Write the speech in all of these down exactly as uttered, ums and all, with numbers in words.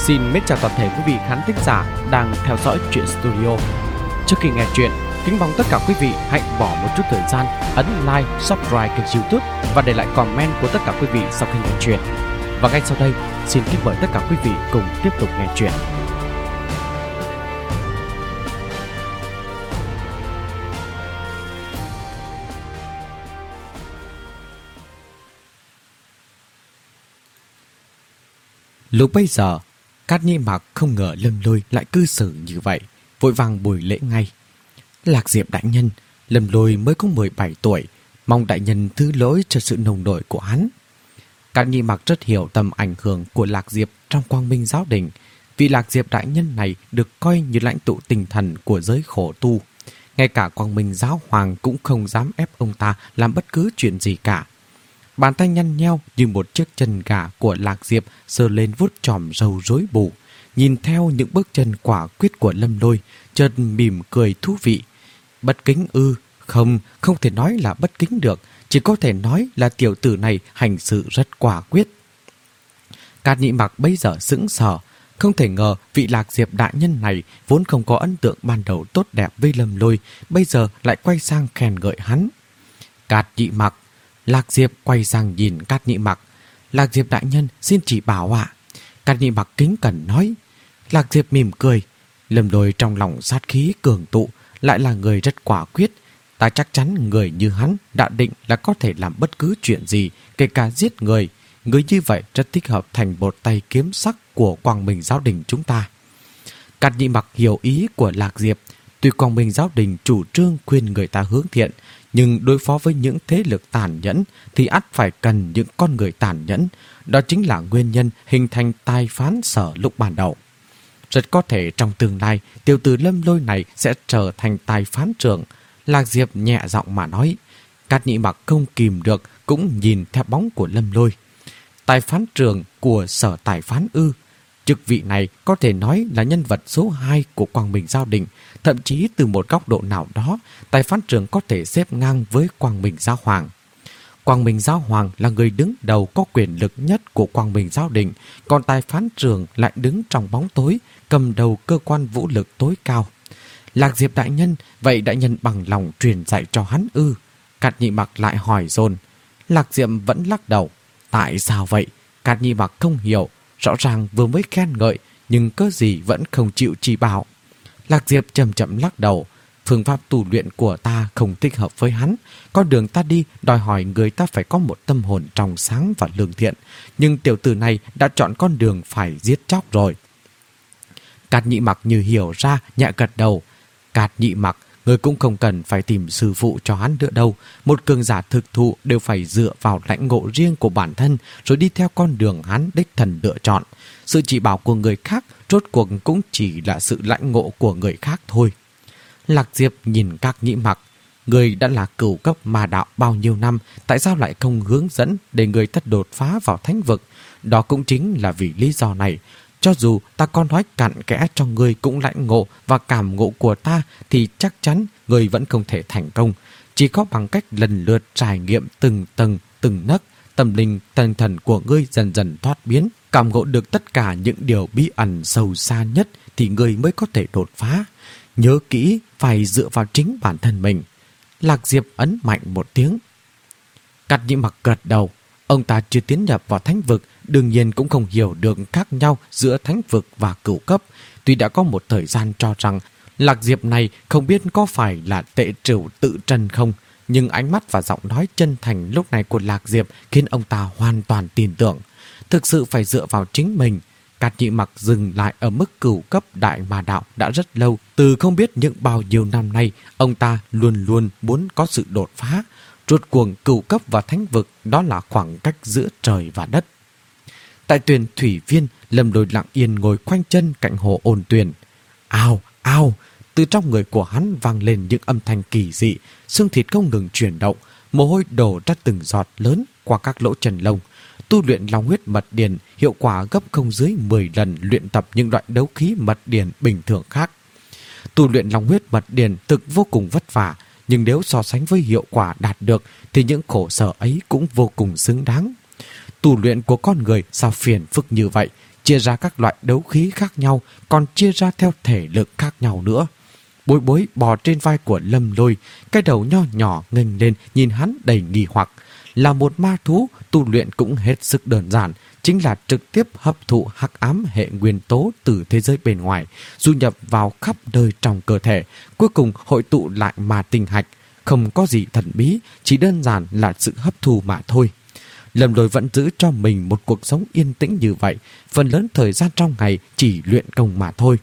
Xin mến chào toàn thể quý vị khán thính giả đang theo dõi Truyện Studio. Trước khi nghe chuyện, kính mong tất cả quý vị hãy bỏ một chút thời gian ấn like, subscribe kênh YouTube và để lại comment của tất cả quý vị sau khi nghe chuyện. Và ngay sau đây, xin kính mời tất cả quý vị cùng tiếp tục nghe chuyện. Lúc bây giờ, Cát Nhĩ Mặc không ngờ Lâm Lôi lại cư xử như vậy, vội vàng bồi lễ ngay. Lạc Diệp đại nhân, Lâm Lôi mới có mười bảy tuổi, mong đại nhân thứ lỗi cho sự nồng nổi của hắn. Cát Nhĩ Mặc rất hiểu tầm ảnh hưởng của Lạc Diệp trong Quang Minh giáo đình. Vị Lạc Diệp đại nhân này được coi như lãnh tụ tinh thần của giới khổ tu. Ngay cả Quang Minh giáo hoàng cũng không dám ép ông ta làm bất cứ chuyện gì cả. Bàn tay nhăn nheo như một chiếc chân gà của Lạc Diệp sờ lên vuốt chòm râu rối bù. Nhìn theo những bước chân quả quyết của Lâm Lôi, chợt mỉm cười thú vị. Bất kính ư? Không, không thể nói là bất kính được, chỉ có thể nói là tiểu tử này hành sự rất quả quyết. Cát Nhĩ Mặc bây giờ sững sờ, không thể ngờ vị Lạc Diệp đại nhân này vốn không có ấn tượng ban đầu tốt đẹp với Lâm Lôi, bây giờ lại quay sang khen ngợi hắn. Cát Nhĩ Mặc. Lạc Diệp quay sang nhìn Cát Nhĩ Mặc. Lạc Diệp đại nhân xin chỉ bảo ạ. Cát Nhĩ Mặc kính cẩn nói. Lạc Diệp mỉm cười. Lâm Lôi trong lòng sát khí cường tụ, lại là người rất quả quyết. Ta chắc chắn người như hắn đã định là có thể làm bất cứ chuyện gì, kể cả giết người. Người như vậy rất thích hợp thành một tay kiếm sắc của Quang Minh giáo đình chúng ta. Cát Nhĩ Mặc hiểu ý của Lạc Diệp. Tuy Quang Minh giáo đình chủ trương khuyên người ta hướng thiện, nhưng đối phó với những thế lực tàn nhẫn thì ắt phải cần những con người tàn nhẫn. Đó chính là nguyên nhân hình thành tai phán sở lúc ban đầu. Rất có thể trong tương lai, tiểu tử Lâm Lôi này sẽ trở thành tài phán trưởng. Lạc Diệp nhẹ giọng mà nói. Cát Nhĩ Mặc không kìm được, cũng nhìn theo bóng của Lâm Lôi. Tài phán trưởng của sở tài phán ư? Chức vị này có thể nói là nhân vật số hai của Quang Minh giáo đình. Thậm chí từ một góc độ nào đó, tài phán trưởng có thể xếp ngang với Quang Minh giáo hoàng. Quang Minh giáo hoàng là người đứng đầu có quyền lực nhất của Quang Minh giáo đình, còn tài phán trưởng lại đứng trong bóng tối, cầm đầu cơ quan vũ lực tối cao. Lạc Diệp đại nhân, vậy đại nhân bằng lòng truyền dạy cho hắn ư? Cát Nhĩ Mặc lại hỏi dồn. Lạc Diệp vẫn lắc đầu. Tại sao vậy? Cát Nhĩ Mặc không hiểu. Rõ ràng vừa mới khen ngợi, nhưng cớ gì vẫn không chịu chỉ bảo. Lạc Diệp chậm chậm lắc đầu. Phương pháp tu luyện của ta không thích hợp với hắn. Con đường ta đi đòi hỏi người ta phải có một tâm hồn trong sáng và lương thiện. Nhưng tiểu tử này đã chọn con đường phải giết chóc rồi. Cát Nhĩ Mặc như hiểu ra, nhẹ gật đầu. Cát Nhĩ Mặc, người cũng không cần phải tìm sư phụ cho hắn nữa đâu. Một cường giả thực thụ đều phải dựa vào lãnh ngộ riêng của bản thân, rồi đi theo con đường hắn đích thần lựa chọn. Sự chỉ bảo của người khác rốt cuộc cũng chỉ là sự lãnh ngộ của người khác thôi. Lạc Diệp nhìn Cát Nhĩ Mặc. Người đã là cửu cấp ma đạo bao nhiêu năm, tại sao lại không hướng dẫn để người ta đột phá vào thánh vực? Đó cũng chính là vì lý do này. Cho dù ta có nói cặn kẽ cho người cũng lãnh ngộ và cảm ngộ của ta, thì chắc chắn người vẫn không thể thành công. Chỉ có bằng cách lần lượt trải nghiệm từng tầng, từng nấc, tâm linh tinh thần của ngươi dần dần thoát biến, cảm ngộ được tất cả những điều bí ẩn sâu xa nhất thì ngươi mới có thể đột phá. Nhớ kỹ, phải dựa vào chính bản thân mình. Lạc Diệp ấn mạnh một tiếng. Cát Nhĩ Mặc gật đầu. Ông ta chưa tiến nhập vào thánh vực, đương nhiên cũng không hiểu được khác nhau giữa thánh vực và cửu cấp. Tuy đã có một thời gian cho rằng Lạc Diệp này không biết có phải là tệ trửu tự trần không, nhưng ánh mắt và giọng nói chân thành lúc này của Lạc Diệp khiến ông ta hoàn toàn tin tưởng. Thực sự phải dựa vào chính mình. Cát Nhĩ Mặc dừng lại ở mức cửu cấp đại ma đạo đã rất lâu. Từ không biết những bao nhiêu năm nay, ông ta luôn luôn muốn có sự đột phá. Rốt cuộc cửu cấp và thánh vực đó là khoảng cách giữa trời và đất. Tại tuyền thủy viên, Lâm Lôi lặng yên ngồi khoanh chân cạnh hồ ôn tuyền. Ao, ao, từ trong người của hắn vang lên những âm thanh kỳ dị, xương thịt không ngừng chuyển động, mồ hôi đổ ra từng giọt lớn qua các lỗ chân lông. Tu luyện long huyết mật điền hiệu quả gấp không dưới mười lần luyện tập những loại đấu khí mật điền bình thường khác. Tu luyện long huyết mật điền thực vô cùng vất vả, nhưng nếu so sánh với hiệu quả đạt được thì những khổ sở ấy cũng vô cùng xứng đáng. Tu luyện của con người sao phiền phức như vậy, chia ra các loại đấu khí khác nhau, còn chia ra theo thể lực khác nhau nữa. Bối Bối bò trên vai của Lâm Lôi, cái đầu nho nhỏ nghênh lên nhìn hắn đầy nghi hoặc. Là một ma thú, tu luyện cũng hết sức đơn giản, chính là trực tiếp hấp thụ hắc ám hệ nguyên tố từ thế giới bên ngoài, du nhập vào khắp nơi trong cơ thể, cuối cùng hội tụ lại mà tinh hạch. Không có gì thần bí, chỉ đơn giản là sự hấp thu mà thôi. Lâm Lôi vẫn giữ cho mình một cuộc sống yên tĩnh như vậy, phần lớn thời gian trong ngày chỉ luyện công mà thôi.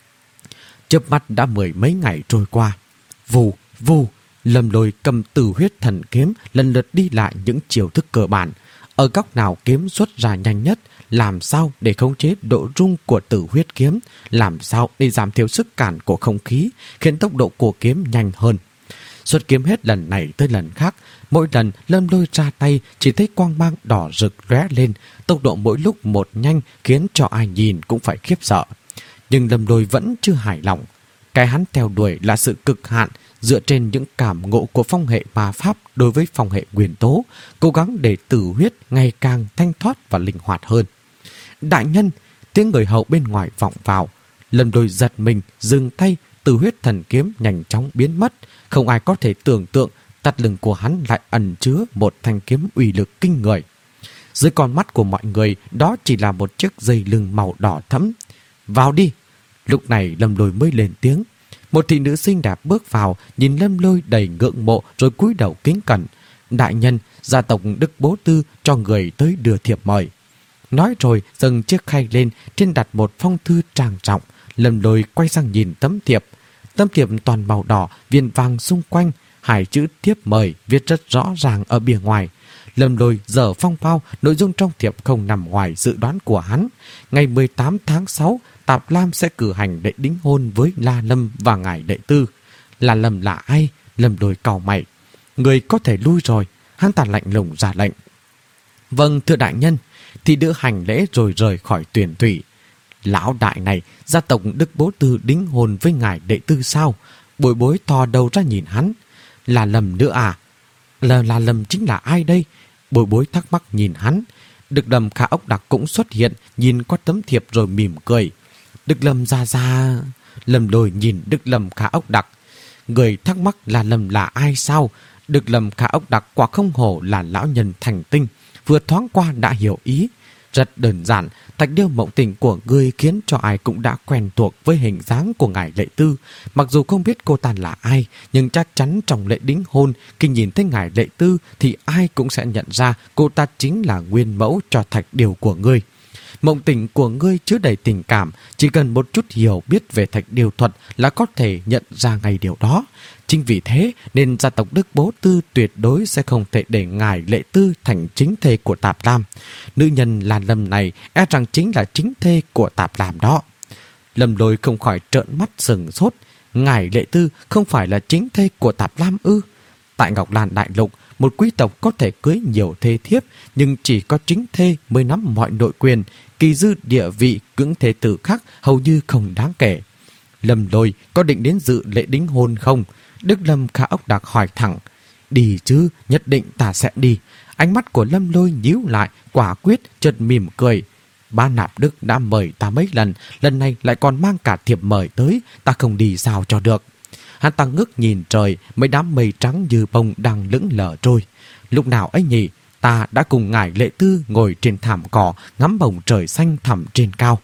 Chớp mắt đã mười mấy ngày trôi qua. Vù, vù, Lâm Lôi cầm Tử Huyết Thần Kiếm lần lượt đi lại những chiêu thức cơ bản. Ở góc nào kiếm xuất ra nhanh nhất, làm sao để khống chế độ rung của Tử Huyết Kiếm, làm sao để giảm thiểu sức cản của không khí, khiến tốc độ của kiếm nhanh hơn. Xuất kiếm hết lần này tới lần khác, mỗi lần Lâm Lôi ra tay chỉ thấy quang mang đỏ rực lóe lên, tốc độ mỗi lúc một nhanh khiến cho ai nhìn cũng phải khiếp sợ. Nhưng Lâm Lôi vẫn chưa hài lòng. Cái hắn theo đuổi là sự cực hạn dựa trên những cảm ngộ của phong hệ ma pháp đối với phong hệ nguyên tố, cố gắng để tử huyết ngày càng thanh thoát và linh hoạt hơn. Đại nhân, tiếng người hầu bên ngoài vọng vào. Lâm Lôi giật mình, dừng tay, Tử Huyết Thần Kiếm nhanh chóng biến mất. Không ai có thể tưởng tượng tắt lưng của hắn lại ẩn chứa một thanh kiếm uy lực kinh người. Dưới con mắt của mọi người, đó chỉ là một chiếc dây lưng màu đỏ thẫm. Vào đi! Lúc này Lâm Lôi mới lên tiếng. Một thị nữ xinh đẹp bước vào, nhìn Lâm Lôi đầy ngưỡng mộ rồi cúi đầu kính cẩn. Đại nhân, gia tộc Đức Bố Tư cho người tới đưa thiệp mời. Nói rồi dâng chiếc khay lên, trên đặt một phong thư trang trọng. Lâm Lôi quay sang nhìn tấm thiệp. Tấm thiệp toàn màu đỏ, viền vàng xung quanh, hai chữ thiếp mời viết rất rõ ràng ở bìa ngoài. Lâm Lôi dở phong bao, nội dung trong thiệp không nằm ngoài dự đoán của hắn. Ngày mười tám tháng sáu, Tạp Lam sẽ cử hành lễ đính hôn với La Lâm và ngài đệ tư. La Lâm là ai? Lâm Lôi cau mày. Người có thể lui rồi. Hắn ta lạnh lùng ra lệnh. Vâng, thưa đại nhân. Thị nữ hành lễ rồi rời khỏi tuyển thủy. Lão đại này, gia tộc Đức Bố Tư đính hôn với ngài đệ tư sao? Bối Bối thò đầu ra nhìn hắn. Là Lâm nữa à? Là, là Lâm chính là ai đây? Bối Bối thắc mắc nhìn hắn. Đức Lâm Khả Ốc Đặc cũng xuất hiện, nhìn qua tấm thiệp rồi mỉm cười. Đức Lâm ra ra... Lâm Lôi nhìn Đức Lâm Khả Ốc Đặc. Người thắc mắc là Lâm là ai sao? Đức Lâm Khả Ốc Đặc quả không hổ là lão nhân thành tinh, vừa thoáng qua đã hiểu ý. Rất đơn giản, thạch điêu mộng tình của ngươi khiến cho ai cũng đã quen thuộc với hình dáng của ngài Lệ Tư. Mặc dù không biết cô ta là ai, nhưng chắc chắn trong lễ đính hôn, khi nhìn thấy ngài Lệ Tư thì ai cũng sẽ nhận ra cô ta chính là nguyên mẫu cho thạch điêu của ngươi. Mộng tình của ngươi chứa đầy tình cảm, chỉ cần một chút hiểu biết về thạch điêu thuật là có thể nhận ra ngay điều đó. Chính vì thế nên gia tộc Đức Bố Tư tuyệt đối sẽ không thể để ngài Lệ Tư thành chính thê của Tạp Lam. Nữ nhân là Lâm này e rằng chính là chính thê của Tạp Lam đó. Lâm Lôi không khỏi trợn mắt sừng sốt. Ngài Lệ Tư không phải là chính thê của Tạp Lam ư? Tại Ngọc Lan Đại Lục, một quý tộc có thể cưới nhiều thê thiếp, nhưng chỉ có chính thê mới nắm mọi nội quyền. Kỳ dư địa vị cưỡng thế tử khác hầu như không đáng kể. Lâm Lôi có định đến dự lễ đính hôn không? Đức Lâm Khả Ốc Đặc hỏi thẳng. Đi chứ, nhất định ta sẽ đi. Ánh mắt của Lâm Lôi nhíu lại, quả quyết, chợt mỉm cười. Ba Nạp Đức đã mời ta mấy lần, lần này lại còn mang cả thiệp mời tới, ta không đi sao cho được. Hắn ta ngước nhìn trời, mấy đám mây trắng như bông đang lững lờ trôi. Lúc nào ấy nhỉ, ta đã cùng ngài Lệ Tư ngồi trên thảm cỏ, ngắm bầu trời xanh thẳm trên cao.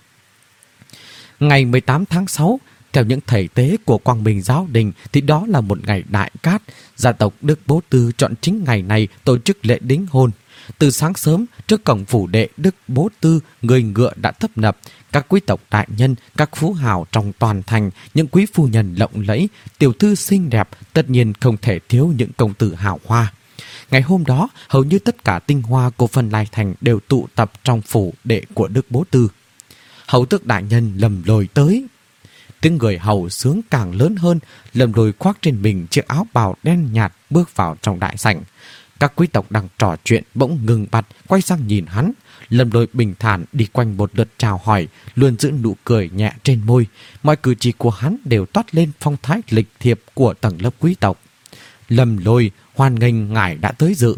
Ngày mười tám tháng sáu, theo những thầy tế của Quang Minh Giáo Đình thì đó là một ngày đại cát. Gia tộc Đức Bố Tư chọn chính ngày này tổ chức lễ đính hôn. Từ sáng sớm, trước cổng phủ đệ Đức Bố Tư, người ngựa đã tấp nập. Các quý tộc đại nhân, các phú hào trong toàn thành, những quý phu nhân lộng lẫy, tiểu thư xinh đẹp, tất nhiên không thể thiếu những công tử hào hoa. Ngày hôm đó, hầu như tất cả tinh hoa của Vân Lai Thành đều tụ tập trong phủ đệ của Đức Bố Tư. Hầu tước đại nhân Lâm Lôi tới. Tiếng người hầu sướng càng lớn hơn, Lâm Lôi khoác trên mình chiếc áo bào đen nhạt bước vào trong đại sảnh. Các quý tộc đang trò chuyện bỗng ngừng bặt, quay sang nhìn hắn. Lâm Lôi bình thản đi quanh một lượt chào hỏi, luôn giữ nụ cười nhẹ trên môi. Mọi cử chỉ của hắn đều toát lên phong thái lịch thiệp của tầng lớp quý tộc. Lâm Lôi hoan nghênh ngài đã tới dự.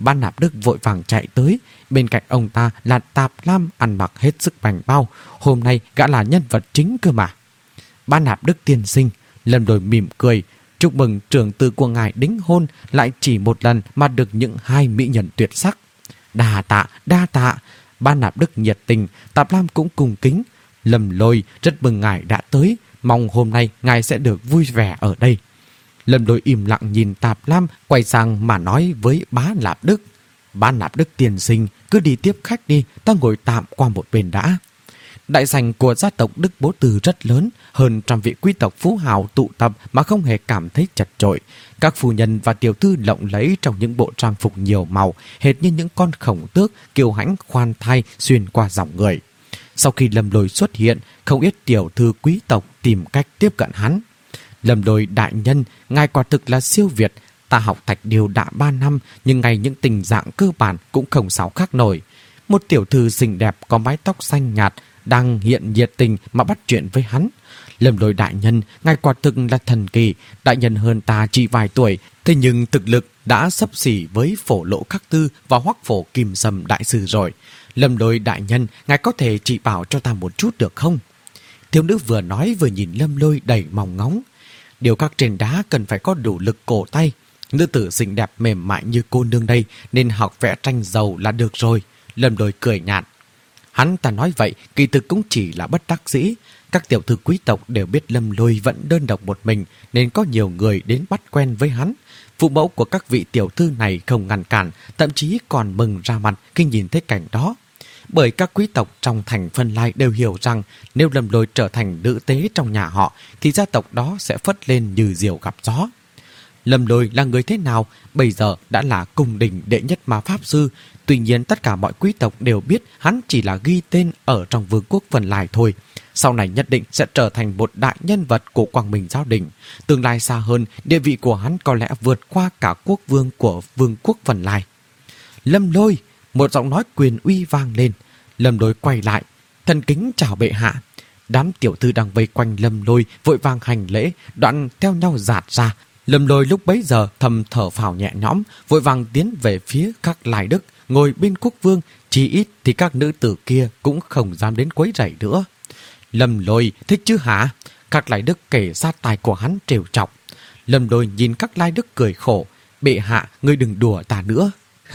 Ban Nạp Đức vội vàng chạy tới. Bên cạnh ông ta là Tạp Lam ăn mặc hết sức bảnh bao. Hôm nay gã là nhân vật chính cơ mà. Ban Nạp Đức tiên sinh, Lâm Lôi mỉm cười. Chúc mừng trưởng tử của ngài đính hôn, lại chỉ một lần mà được những hai mỹ nhân tuyệt sắc. Đa tạ, đa tạ. Ban Nạp Đức nhiệt tình, Tạp Lam cũng cùng kính. Lâm Lôi rất mừng ngài đã tới, mong hôm nay ngài sẽ được vui vẻ ở đây. Lâm Lôi im lặng nhìn Tạp Lam, quay sang mà nói với Bá Nạp Đức. Bá Nạp Đức tiên sinh, cứ đi tiếp khách đi, ta ngồi tạm qua một bên đã. Đại sảnh của gia tộc Đức Bố Tư rất lớn, hơn trăm vị quý tộc phú hào tụ tập mà không hề cảm thấy chật chội. Các phu nhân và tiểu thư lộng lẫy trong những bộ trang phục nhiều màu, hệt như những con khổng tước kiêu hãnh khoan thai xuyên qua dòng người. Sau khi Lâm Lôi xuất hiện, không ít tiểu thư quý tộc tìm cách tiếp cận hắn. Lâm Lôi đại nhân, ngài quả thực là siêu việt. Ta học Thạch Điêu đã ba năm, nhưng ngay những tình dạng cơ bản cũng không sao khác nổi. Một tiểu thư xinh đẹp có mái tóc xanh nhạt đang hiện nhiệt tình mà bắt chuyện với hắn. Lâm Lôi đại nhân, ngài quả thực là thần kỳ. Đại nhân hơn ta chỉ vài tuổi, thế nhưng thực lực đã xấp xỉ với Phổ Lộ Khắc Tư và Hoắc Phổ Kim Sâm đại sư rồi. Lâm Lôi đại nhân, ngài có thể chỉ bảo cho ta một chút được không? Thiếu nữ vừa nói vừa nhìn Lâm Lôi đầy mong ngóng. Điều khắc trên đá cần phải có đủ lực cổ tay. Nữ tử xinh đẹp mềm mại như cô nương đây nên học vẽ tranh dầu là được rồi. Lâm Lôi cười nhạt. Hắn ta nói vậy kỳ thực cũng chỉ là bất đắc dĩ. Các tiểu thư quý tộc đều biết Lâm Lôi vẫn đơn độc một mình nên có nhiều người đến bắt quen với hắn. Phụ mẫu của các vị tiểu thư này không ngăn cản, thậm chí còn mừng ra mặt khi nhìn thấy cảnh đó. Bởi các quý tộc trong thành Phân Lai đều hiểu rằng nếu Lâm Lôi trở thành nữ tế trong nhà họ thì gia tộc đó sẽ phất lên như diều gặp gió. Lâm Lôi là người thế nào? Bây giờ đã là cung đình đệ nhất ma pháp sư. Tuy nhiên tất cả mọi quý tộc đều biết hắn chỉ là ghi tên ở trong vương quốc Phân Lai thôi. Sau này nhất định sẽ trở thành một đại nhân vật của Quang Minh Giáo Đình. Tương lai xa hơn, địa vị của hắn có lẽ vượt qua cả quốc vương của vương quốc Phân Lai. Lâm Lôi! Một giọng nói quyền uy vang lên. Lâm Lôi quay lại, thần kính chào bệ hạ. Đám tiểu thư đang vây quanh Lâm Lôi vội vàng hành lễ, đoạn theo nhau dạt ra. Lâm Lôi lúc bấy giờ thầm thở phào nhẹ nhõm, vội vàng tiến về phía các Lai Đức, ngồi bên quốc vương. Chỉ ít thì các nữ tử kia cũng không dám đến quấy rầy nữa. Lâm Lôi thích chứ hả? Các Lai Đức kể sát tai của hắn trêu chọc. Lâm Lôi nhìn các Lai Đức cười khổ. Bệ hạ, ngươi đừng đùa ta nữa.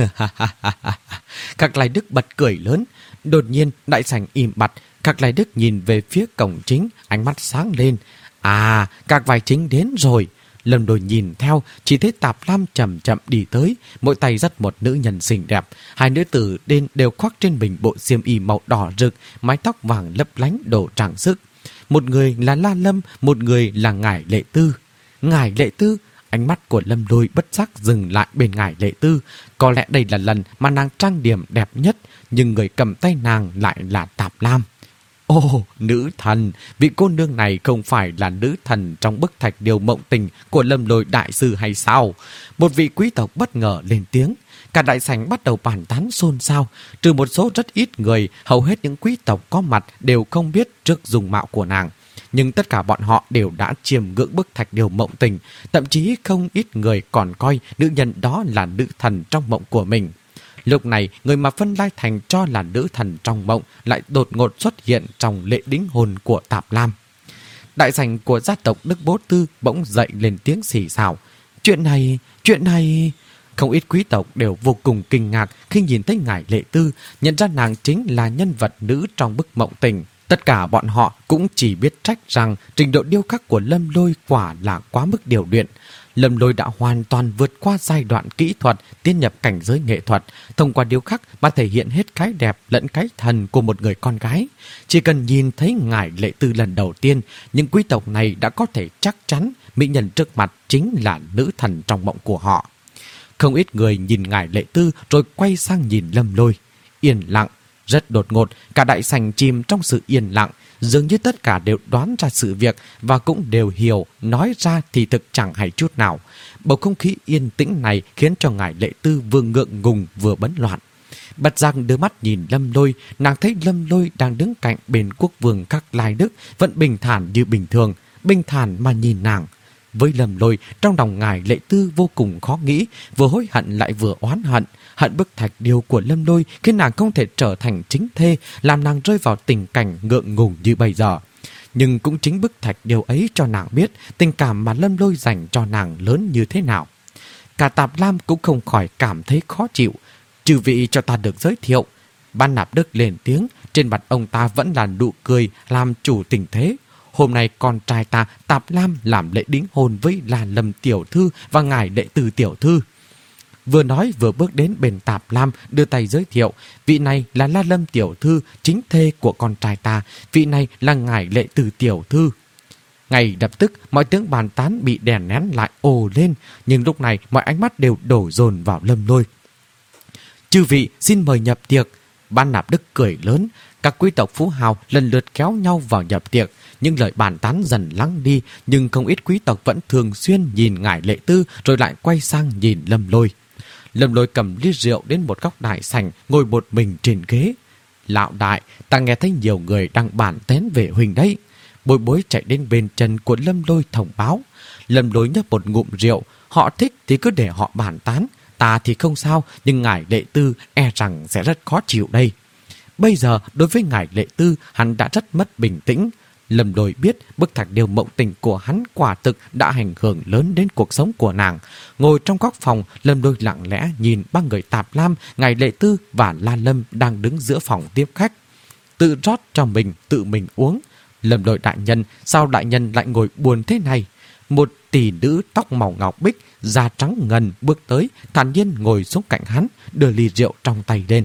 Các Lai Đức bật cười lớn. Đột nhiên đại sảnh im bặt. Các Lai Đức nhìn về phía cổng chính, ánh mắt sáng lên. À, các vai chính đến rồi. Lâm Lôi nhìn theo, chỉ thấy Tạp Lam chậm chậm đi tới, mỗi tay dắt một nữ nhân xinh đẹp. Hai nữ tử đen đều khoác trên mình bộ xiêm y màu đỏ rực, mái tóc vàng lấp lánh đồ trang sức. Một người là La Lâm, một người là Ngải Lệ Tư. Ngải Lệ Tư? Ánh mắt của Lâm Lôi bất giác dừng lại bên Ngải Lệ Tư. Có lẽ đây là lần mà nàng trang điểm đẹp nhất, nhưng người cầm tay nàng lại là Tạp Lam. Ồ, nữ thần, vị cô nương này không phải là nữ thần trong bức Thạch Điêu Mộng Tình của Lâm Lôi đại sư hay sao? Một vị quý tộc bất ngờ lên tiếng. Cả đại sảnh bắt đầu bàn tán xôn xao. Trừ một số rất ít người, hầu hết những quý tộc có mặt đều không biết trước dung mạo của nàng. Nhưng tất cả bọn họ đều đã chiêm ngưỡng bức Thạch Điêu Mộng Tình. Thậm chí không ít người còn coi nữ nhân đó là nữ thần trong mộng của mình. Lúc này, người mà Phân Lai Thành cho là nữ thần trong mộng lại đột ngột xuất hiện trong lễ đính hôn của Tạp Lam. Đại sảnh của gia tộc Đức Bố Tư bỗng dậy lên tiếng xì xào. Chuyện này, chuyện này... Không ít quý tộc đều vô cùng kinh ngạc khi nhìn thấy Ngải Lệ Tư, nhận ra nàng chính là nhân vật nữ trong bức mộng tình. Tất cả bọn họ cũng chỉ biết trách rằng trình độ điêu khắc của Lâm Lôi quả là quá mức điều luyện. Lâm Lôi đã hoàn toàn vượt qua giai đoạn kỹ thuật, tiến nhập cảnh giới nghệ thuật. Thông qua điêu khắc mà thể hiện hết cái đẹp lẫn cái thần của một người con gái. Chỉ cần nhìn thấy Ngải Lệ Tư lần đầu tiên, những quý tộc này đã có thể chắc chắn mỹ nhân trước mặt chính là nữ thần trong mộng của họ. Không ít người nhìn Ngải Lệ Tư rồi quay sang nhìn Lâm Lôi. Yên lặng, rất đột ngột, cả đại sảnh chìm trong sự yên lặng. Dường như tất cả đều đoán ra sự việc và cũng đều hiểu, nói ra thì thực chẳng hay chút nào. Bầu không khí yên tĩnh này khiến cho Ngải Lệ Tư vừa ngượng ngùng vừa bấn loạn. Bật giác đưa mắt nhìn Lâm Lôi, nàng thấy Lâm Lôi đang đứng cạnh bên quốc vương các Lai Đức, vẫn bình thản như bình thường, bình thản mà nhìn nàng. với Lâm Lôi, trong lòng ngài Lệ Tư vô cùng khó nghĩ, vừa hối hận lại vừa oán hận. Hận bức thạch điêu của Lâm Lôi khiến nàng không thể trở thành chính thê, làm nàng rơi vào tình cảnh ngượng ngùng như bây giờ. Nhưng cũng chính bức thạch điêu ấy cho nàng biết tình cảm mà Lâm Lôi dành cho nàng lớn như thế nào. Cả Tạp Lam cũng không khỏi cảm thấy khó chịu. Chư vị cho ta được giới thiệu. Ban Nạp Đức lên tiếng, trên mặt ông ta vẫn là nụ cười làm chủ tình thế. Hôm nay con trai ta Tạp Lam làm lễ đính hôn với La Lâm tiểu thư và ngài Lệ Tư tiểu thư. Vừa nói vừa bước đến bên Tạp Lam, đưa tay giới thiệu, vị này là La Lâm tiểu thư, chính thê của con trai ta, vị này là ngài Lệ Tư tiểu thư. Ngay lập tức mọi tiếng bàn tán bị đèn nén lại ồ lên, nhưng lúc này mọi ánh mắt đều đổ dồn vào Lâm Lôi. Chư vị xin mời nhập tiệc. Ban Nạp Đức cười lớn, các quý tộc phú hào lần lượt kéo nhau vào nhập tiệc. Nhưng lời bàn tán dần lắng đi, nhưng không ít quý tộc vẫn thường xuyên nhìn ngài Lệ Tư rồi lại quay sang nhìn Lâm Lôi. Lâm Lôi cầm ly rượu đến một góc đại sảnh, ngồi một mình trên ghế. Lão đại, ta nghe thấy nhiều người đang bàn tán về huynh đấy. Bối Bối chạy đến bên chân của Lâm Lôi thông báo. Lâm Lôi nhấp một ngụm rượu, họ thích thì cứ để họ bàn tán. Ta thì không sao, nhưng ngài Lệ Tư e rằng sẽ rất khó chịu đây. Bây giờ, đối với ngài Lệ Tư, hắn đã rất mất bình tĩnh. Lâm Lôi biết bức thạch điêu mộng tình của hắn quả thực đã ảnh hưởng lớn đến cuộc sống của nàng. Ngồi trong góc phòng, Lâm Lôi lặng lẽ nhìn ba người Tạp Lam, ngài Lệ Tư và La Lâm đang đứng giữa phòng tiếp khách. Tự rót cho mình, tự mình uống. Lâm Lôi đại nhân, sao đại nhân lại ngồi buồn thế này? Một tỷ nữ tóc màu ngọc bích, da trắng ngần bước tới, thản nhiên ngồi xuống cạnh hắn, đưa ly rượu trong tay lên.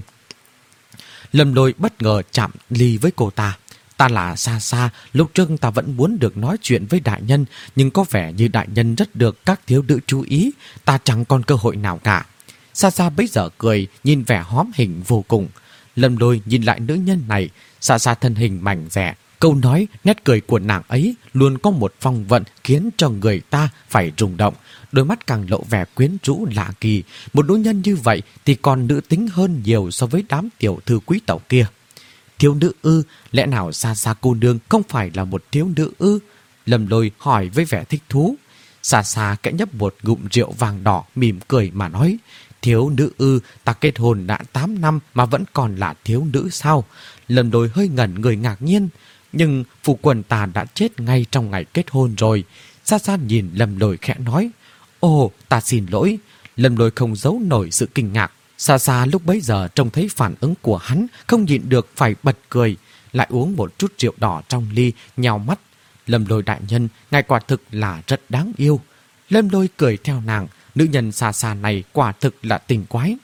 Lâm Lôi bất ngờ chạm ly với cô ta. Ta là Sa Sa, lúc trước ta vẫn muốn được nói chuyện với đại nhân, nhưng có vẻ như đại nhân rất được các thiếu nữ chú ý, ta chẳng còn cơ hội nào cả. Sa Sa bấy giờ cười, nhìn vẻ hóm hình vô cùng. Lâm Lôi nhìn lại nữ nhân này, Sa Sa thân hình mảnh dẻ, câu nói, nét cười của nàng ấy luôn có một phong vận khiến cho người ta phải rung động. Đôi mắt càng lộ vẻ quyến rũ lạ kỳ. Một nữ nhân như vậy thì còn nữ tính hơn nhiều so với đám tiểu thư quý tộc kia. Thiếu nữ ư? Lẽ nào Sa Sa cô nương không phải là một thiếu nữ ư? Lâm Lôi hỏi với vẻ thích thú. Sa Sa kẽ nhấp một ngụm rượu vàng đỏ, mỉm cười mà nói. Thiếu nữ ư? Ta kết hôn đã tám năm mà vẫn còn là thiếu nữ sao? Lâm Lôi hơi ngẩn người ngạc nhiên. Nhưng phu quân ta đã chết ngay trong ngày kết hôn rồi. Sa Sa nhìn Lâm Lôi khẽ nói. Ồ, ta xin lỗi. Lâm Lôi không giấu nổi sự kinh ngạc. Sa Sa lúc bấy giờ trông thấy phản ứng của hắn, không nhịn được phải bật cười, lại uống một chút rượu đỏ trong ly, nhào mắt. Lâm Lôi đại nhân, ngài quả thực là rất đáng yêu. Lâm Lôi cười theo nàng, nữ nhân Sa Sa này quả thực là tình quái.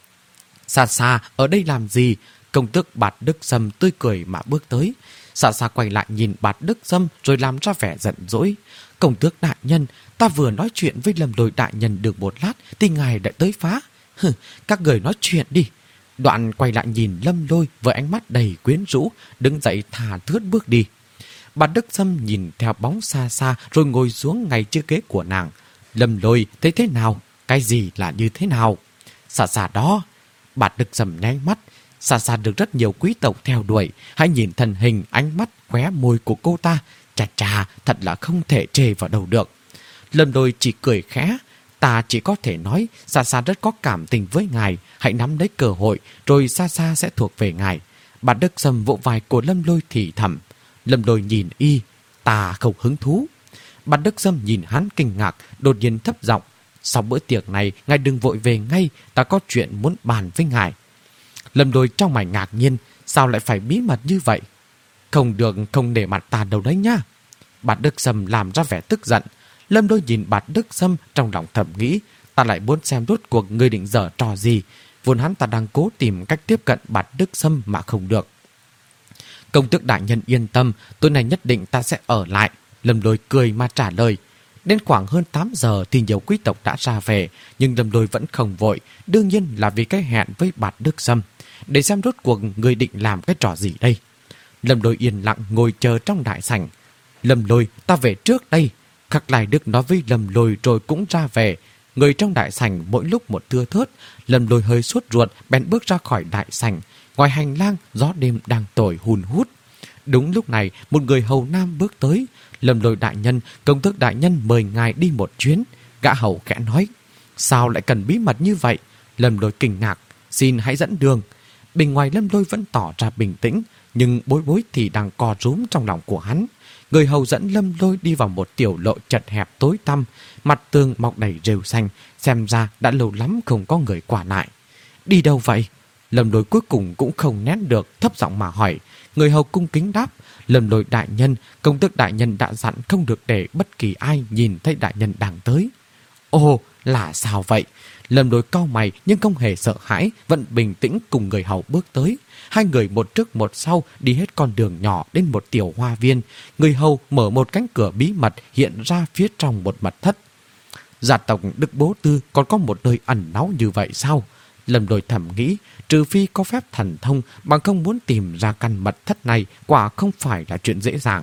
Sa Sa, ở đây làm gì? Công tước Bạt Đức Sâm tươi cười mà bước tới. Sa Sa quay lại nhìn Bạt Đức Sâm rồi làm ra vẻ giận dỗi. Công tước đại nhân, ta vừa nói chuyện với Lâm Lôi đại nhân được một lát thì ngài đã tới phá. Hừ, các người nói chuyện đi. Đoạn quay lại nhìn Lâm Lôi với ánh mắt đầy quyến rũ, đứng dậy thả thướt bước đi. Bạt Đức Sâm nhìn theo bóng Sa Sa rồi ngồi xuống ngay chiếc ghế của nàng. Lâm Lôi thấy thế nào? Cái gì là như thế nào? Sa Sa đó. Bạt Đức Sâm nháy mắt. Sa Sa được rất nhiều quý tộc theo đuổi. Hãy nhìn thân hình, ánh mắt, khóe môi của cô ta. Chà chà, thật là không thể chê vào đâu được. Lâm Lôi chỉ cười khẽ. Ta chỉ có thể nói Sa Sa rất có cảm tình với ngài. Hãy nắm lấy cơ hội, rồi Sa Sa sẽ thuộc về ngài. Bạt Đức Sâm vỗ vai của Lâm Lôi thì thầm. Lâm Lôi nhìn y. Ta không hứng thú. Bạt Đức Sâm nhìn hắn kinh ngạc, đột nhiên thấp giọng. Sau bữa tiệc này, ngài đừng vội về ngay. Ta có chuyện muốn bàn với ngài. Lâm Lôi trong mày ngạc nhiên. Sao lại phải bí mật như vậy? Không được, không để mặt ta đâu đấy nhá. Bạt Đức Sâm làm ra vẻ tức giận. Lâm Lôi nhìn Bạt Đức Sâm trong lòng thầm nghĩ. Ta lại muốn xem rốt cuộc người định dở trò gì. Vốn hắn ta đang cố tìm cách tiếp cận Bạt Đức Sâm mà không được. Công tước đại nhân yên tâm, tối nay nhất định ta sẽ ở lại. Lâm Lôi cười mà trả lời. Đến khoảng hơn tám giờ thì nhiều quý tộc đã ra về, nhưng Lâm Lôi vẫn không vội, đương nhiên là vì cái hẹn với Bạt Đức Sâm. Để xem rốt cuộc người định làm cái trò gì đây. Lâm Lôi yên lặng ngồi chờ trong đại sảnh. Lâm Lôi, ta về trước đây. Khắc Lai Đức nói với Lâm Lôi rồi cũng ra về. Người trong đại sảnh mỗi lúc một thưa thớt. Lâm Lôi hơi sốt ruột bèn bước ra khỏi đại sảnh. Ngoài hành lang gió đêm đang thổi hun hút. Đúng lúc này, một người hầu nam bước tới. Lâm Lôi đại nhân, công tước đại nhân mời ngài đi một chuyến. Gã hầu khẽ nói. Sao lại cần bí mật như vậy? Lâm Lôi kinh ngạc. Xin hãy dẫn đường. Bên ngoài Lâm Lôi vẫn tỏ ra bình tĩnh, nhưng bối bối thì đang co rúm trong lòng của hắn. Người hầu dẫn Lâm Lôi đi vào một tiểu lộ chật hẹp tối tăm, mặt tường mọc đầy rêu xanh, xem ra đã lâu lắm không có người qua lại. Đi đâu vậy? Lâm Lôi cuối cùng cũng không nén được, thấp giọng mà hỏi. Người hầu cung kính đáp. Lâm Lôi đại nhân, công tước đại nhân đã dặn không được để bất kỳ ai nhìn thấy đại nhân đang tới. Ồ, là sao vậy? Lâm Lôi cau mày nhưng không hề sợ hãi, vẫn bình tĩnh cùng người hầu bước tới. Hai người một trước một sau đi hết con đường nhỏ đến một tiểu hoa viên. Người hầu mở một cánh cửa bí mật hiện ra phía trong một mật thất. Gia tộc Đức Bố Tư còn có một nơi ẩn náu như vậy sao? Lâm Lôi thầm nghĩ, trừ phi có phép thần thông, bằng không muốn tìm ra căn mật thất này quả không phải là chuyện dễ dàng.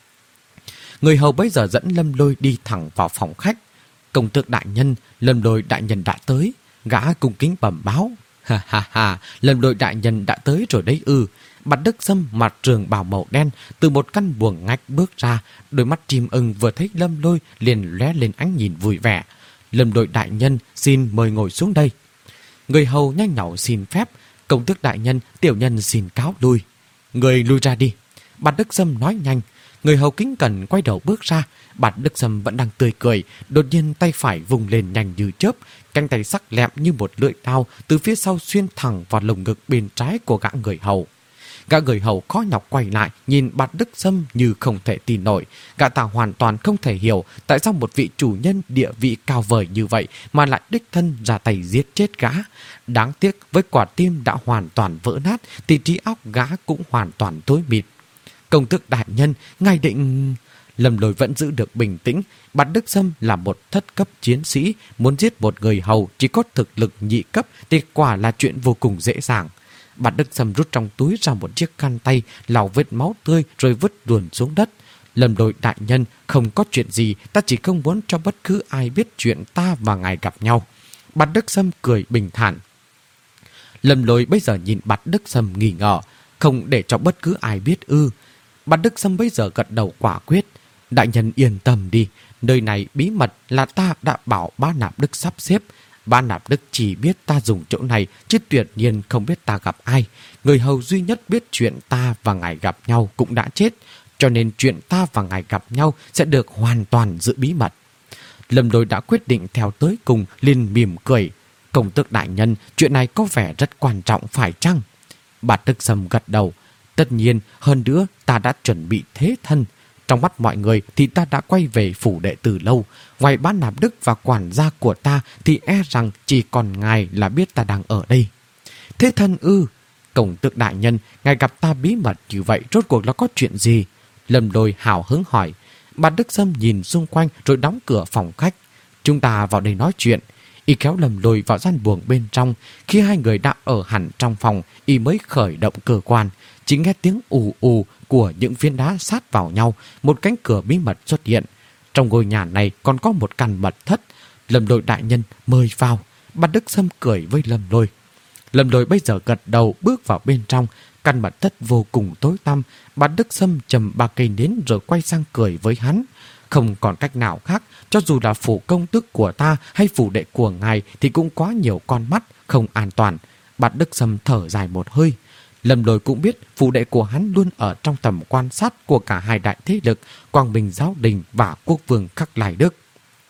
Người hầu bấy giờ dẫn Lâm Lôi đi thẳng vào phòng khách. Công tước đại nhân, Lâm Lôi đại nhân đã tới. Gã cung kính bẩm báo. Ha ha ha, Lâm Lôi đại nhân đã tới rồi đấy ư. Bạt Đức Sâm mặt trường bào màu đen từ một căn buồng ngách bước ra, đôi mắt chim ưng vừa thấy Lâm Lôi liền lóe lên ánh nhìn vui vẻ. Lâm Lôi đại nhân, xin mời ngồi xuống đây. Người hầu nhanh nhảu xin phép. Công tước đại nhân, tiểu nhân xin cáo lui. Người lui ra đi. Bạt Đức Sâm nói nhanh. Người hầu kính cẩn quay đầu bước ra. Bạt Đức Sâm vẫn đang tươi cười, đột nhiên tay phải vùng lên nhanh như chớp, cánh tay sắc lẹm như một lưỡi dao từ phía sau xuyên thẳng vào lồng ngực bên trái của gã người hầu. Gã người hầu khó nhọc quay lại nhìn Bạt Đức Sâm như không thể tin nổi. Gã ta hoàn toàn không thể hiểu tại sao một vị chủ nhân địa vị cao vời như vậy mà lại đích thân ra tay giết chết gã. Đáng tiếc với quả tim đã hoàn toàn vỡ nát thì trí óc gã cũng hoàn toàn tối mịt. Công tước đại nhân, ngài định... Lâm Lôi vẫn giữ được bình tĩnh. Bạt Đức Sâm là một thất cấp chiến sĩ, muốn giết một người hầu chỉ có thực lực nhị cấp thì quả là chuyện vô cùng dễ dàng. Bạt Đức Sâm rút trong túi ra một chiếc khăn tay, lau vết máu tươi rồi vứt luồn xuống đất. Lâm Lôi đại nhân, không có chuyện gì, ta chỉ không muốn cho bất cứ ai biết chuyện ta và ngài gặp nhau. Bạt Đức Sâm cười bình thản. Lâm Lôi bây giờ nhìn Bạt Đức Sâm nghi ngờ, không để cho bất cứ ai biết ư? Bạt Đức Sâm bây giờ gật đầu quả quyết. Đại nhân yên tâm đi, nơi này bí mật là ta đã bảo Bá Nạp Đức sắp xếp. Bá Nạp Đức chỉ biết ta dùng chỗ này, chứ tuyệt nhiên không biết ta gặp ai. Người hầu duy nhất biết chuyện ta và ngài gặp nhau cũng đã chết, cho nên chuyện ta và ngài gặp nhau sẽ được hoàn toàn giữ bí mật. Lâm Lôi đã quyết định theo tới cùng, liền mỉm cười. Công tước đại nhân, chuyện này có vẻ rất quan trọng phải chăng? Bạt Đức Sâm gật đầu. Tất nhiên, hơn nữa ta đã chuẩn bị thế thân. Trong mắt mọi người thì ta đã quay về phủ đệ từ lâu. Ngoài Bá Nạp Đức và quản gia của ta thì e rằng chỉ còn ngài là biết ta đang ở đây. Thế thân ư? Công tước đại nhân, ngài gặp ta bí mật như vậy rốt cuộc là có chuyện gì? Lâm Lôi hào hứng hỏi. Bạt Đức Sâm nhìn xung quanh rồi đóng cửa phòng khách. Chúng ta vào đây nói chuyện. Y kéo Lâm Lôi vào gian buồng bên trong. Khi hai người đã ở hẳn trong phòng, y mới khởi động cơ quan. Chỉ nghe tiếng ù ù của những viên đá sát vào nhau, một cánh cửa bí mật xuất hiện. Trong ngôi nhà này còn có một căn mật thất. Lâm Lôi đại nhân mời vào. Bạt Đức Sâm cười với Lâm Lôi. Lâm Lôi bây giờ gật đầu bước vào bên trong. Căn mật thất vô cùng tối tăm. Bạt Đức Sâm chầm ba cây nến rồi quay sang cười với hắn. Không còn cách nào khác, cho dù là phủ công tước của ta hay phủ đệ của ngài thì cũng quá nhiều con mắt, không an toàn. Bạt Đức Sâm thở dài một hơi. Lâm Lôi cũng biết phủ đệ của hắn luôn ở trong tầm quan sát của cả hai đại thế lực Quang Minh Giáo Đình và Quốc Vương Khắc Lai Đức.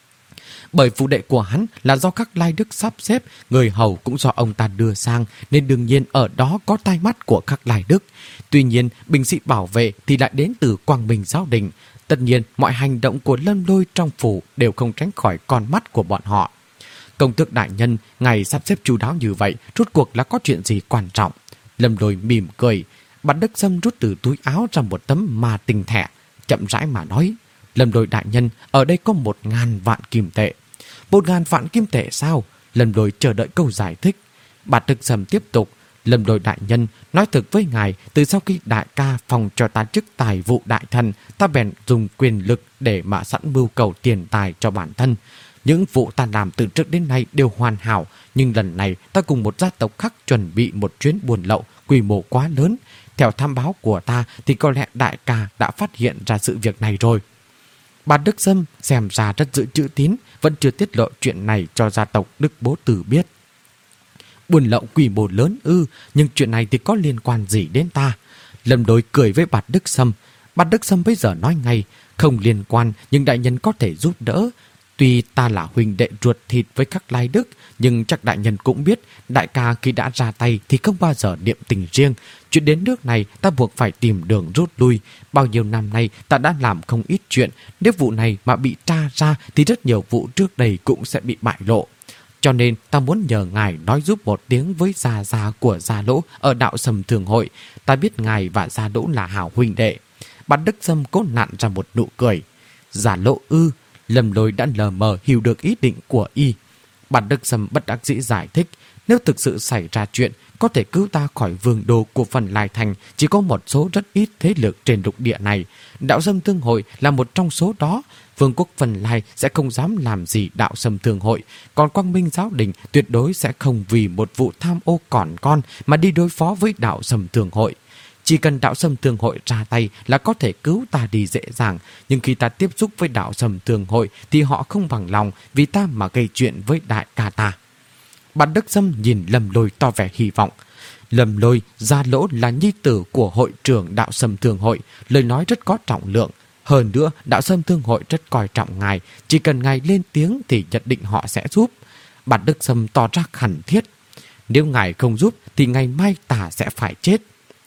Bởi phủ đệ của hắn là do Khắc Lai Đức sắp xếp, người hầu cũng do ông ta đưa sang, nên đương nhiên ở đó có tai mắt của Khắc Lai Đức. Tuy nhiên, binh sĩ bảo vệ thì lại đến từ Quang Minh Giáo Đình. Tất nhiên, mọi hành động của Lâm Lôi trong phủ đều không tránh khỏi con mắt của bọn họ. Công tước đại nhân, ngài sắp xếp chu đáo như vậy, rốt cuộc là có chuyện gì quan trọng? Lâm Lôi mỉm cười. Bạt Đức Sâm rút từ túi áo ra một tấm ma tinh thẻ, chậm rãi mà nói. Lâm Lôi đại nhân, ở đây có một ngàn vạn kim tệ. Một ngàn vạn kim tệ sao? Lâm Lôi chờ đợi câu giải thích. Bạt Đức Sâm tiếp tục. Lâm Lôi đại nhân, nói thực với ngài, từ sau khi đại ca phòng cho ta chức tài vụ đại thần, ta bèn dùng quyền lực để mà sẵn mưu cầu tiền tài cho bản thân. Những vụ ta làm từ trước đến nay đều hoàn hảo, nhưng lần này ta cùng một gia tộc khác chuẩn bị một chuyến buôn lậu quy mô quá lớn. Theo tham báo của ta thì có lẽ đại ca đã phát hiện ra sự việc này rồi. Bạt Đức Sâm xem ra rất giữ chữ tín, vẫn chưa tiết lộ chuyện này cho gia tộc Đức Bố Tử biết. Buôn lậu quy mô lớn ư, nhưng chuyện này thì có liên quan gì đến ta? Lâm Lôi cười với Bạt Đức Sâm. Bạt Đức Sâm bây giờ nói ngay, không liên quan nhưng đại nhân có thể giúp đỡ. Tuy ta là huynh đệ ruột thịt với các Lai Đức, nhưng chắc đại nhân cũng biết đại ca khi đã ra tay thì không bao giờ niệm tình riêng. Chuyện đến nước này ta buộc phải tìm đường rút lui. Bao nhiêu năm nay ta đã làm không ít chuyện. Nếu vụ này mà bị tra ra thì rất nhiều vụ trước đây cũng sẽ bị bại lộ. Cho nên ta muốn nhờ ngài nói giúp một tiếng với gia gia của Gia Lỗ ở đạo Sầm Thường Hội. Ta biết ngài và Gia Lỗ là hảo huynh đệ. Bạt Đức Sâm cố nặn ra một nụ cười. Gia Lỗ ư? Lâm Lôi đã lờ mờ hiểu được ý định của y. Bạt Đức Sâm bất đắc dĩ giải thích, nếu thực sự xảy ra chuyện có thể cứu ta khỏi vương đô của phần Lai Thành chỉ có một số rất ít thế lực trên lục địa này. Đạo Sâm Thương Hội là một trong số đó. Vương quốc Phần Lai sẽ không dám làm gì đạo Sâm Thương Hội, còn Quang Minh Giáo Đình tuyệt đối sẽ không vì một vụ tham ô còn con mà đi đối phó với đạo Sâm Thương Hội. Chỉ cần đạo Sâm Thương Hội ra tay là có thể cứu ta đi dễ dàng, nhưng khi ta tiếp xúc với đạo Sâm Thương Hội thì họ không bằng lòng vì ta mà gây chuyện với đại ca ta. Bạt Đức Sâm nhìn Lâm Lôi tỏ vẻ hy vọng. Lâm Lôi, Gia Lỗ là nhi tử của hội trưởng đạo Sâm Thương Hội, lời nói rất có trọng lượng. Hơn nữa, đạo Sâm Thương Hội rất coi trọng ngài, chỉ cần ngài lên tiếng thì nhất định họ sẽ giúp. Bạt Đức Sâm tỏ ra khẩn thiết. Nếu ngài không giúp thì ngày mai ta sẽ phải chết.